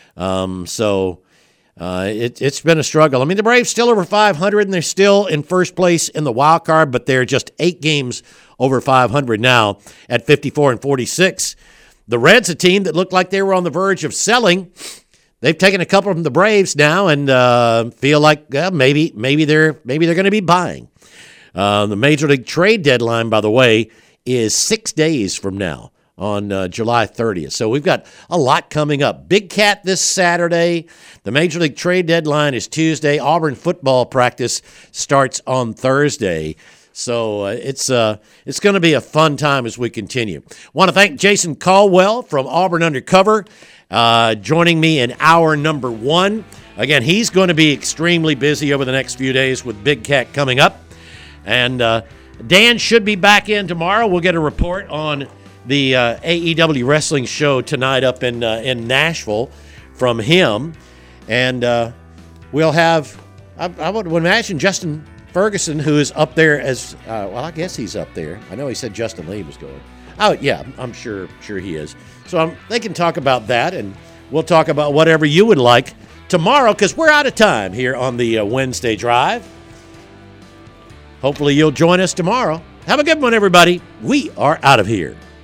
It's been a struggle. I mean, the Braves still over 500, and they're still in first place in the wild card, but they're just 8 games over 500 now at 54 and 46. The Reds, a team that looked like they were on the verge of selling, they've taken a couple from the Braves now and feel like maybe they're going to be buying. The Major League trade deadline, by the way, is 6 days from now on July 30th. So we've got a lot coming up. Big Cat this Saturday. The Major League trade deadline is Tuesday. Auburn football practice starts on Thursday. So it's going to be a fun time as we continue. Want to thank Jason Caldwell from Auburn Undercover joining me in hour number 1. Again, he's going to be extremely busy over the next few days with Big Cat coming up. And Dan should be back in tomorrow. We'll get a report on the AEW wrestling show tonight up in Nashville from him. And we'll have, I would imagine, Justin Ferguson, who is up there as, I guess he's up there. I know he said Justin Lee was going. Oh, yeah, I'm sure he is. So they can talk about that, and we'll talk about whatever you would like tomorrow, because we're out of time here on the Wednesday Drive. Hopefully you'll join us tomorrow. Have a good one, everybody. We are out of here.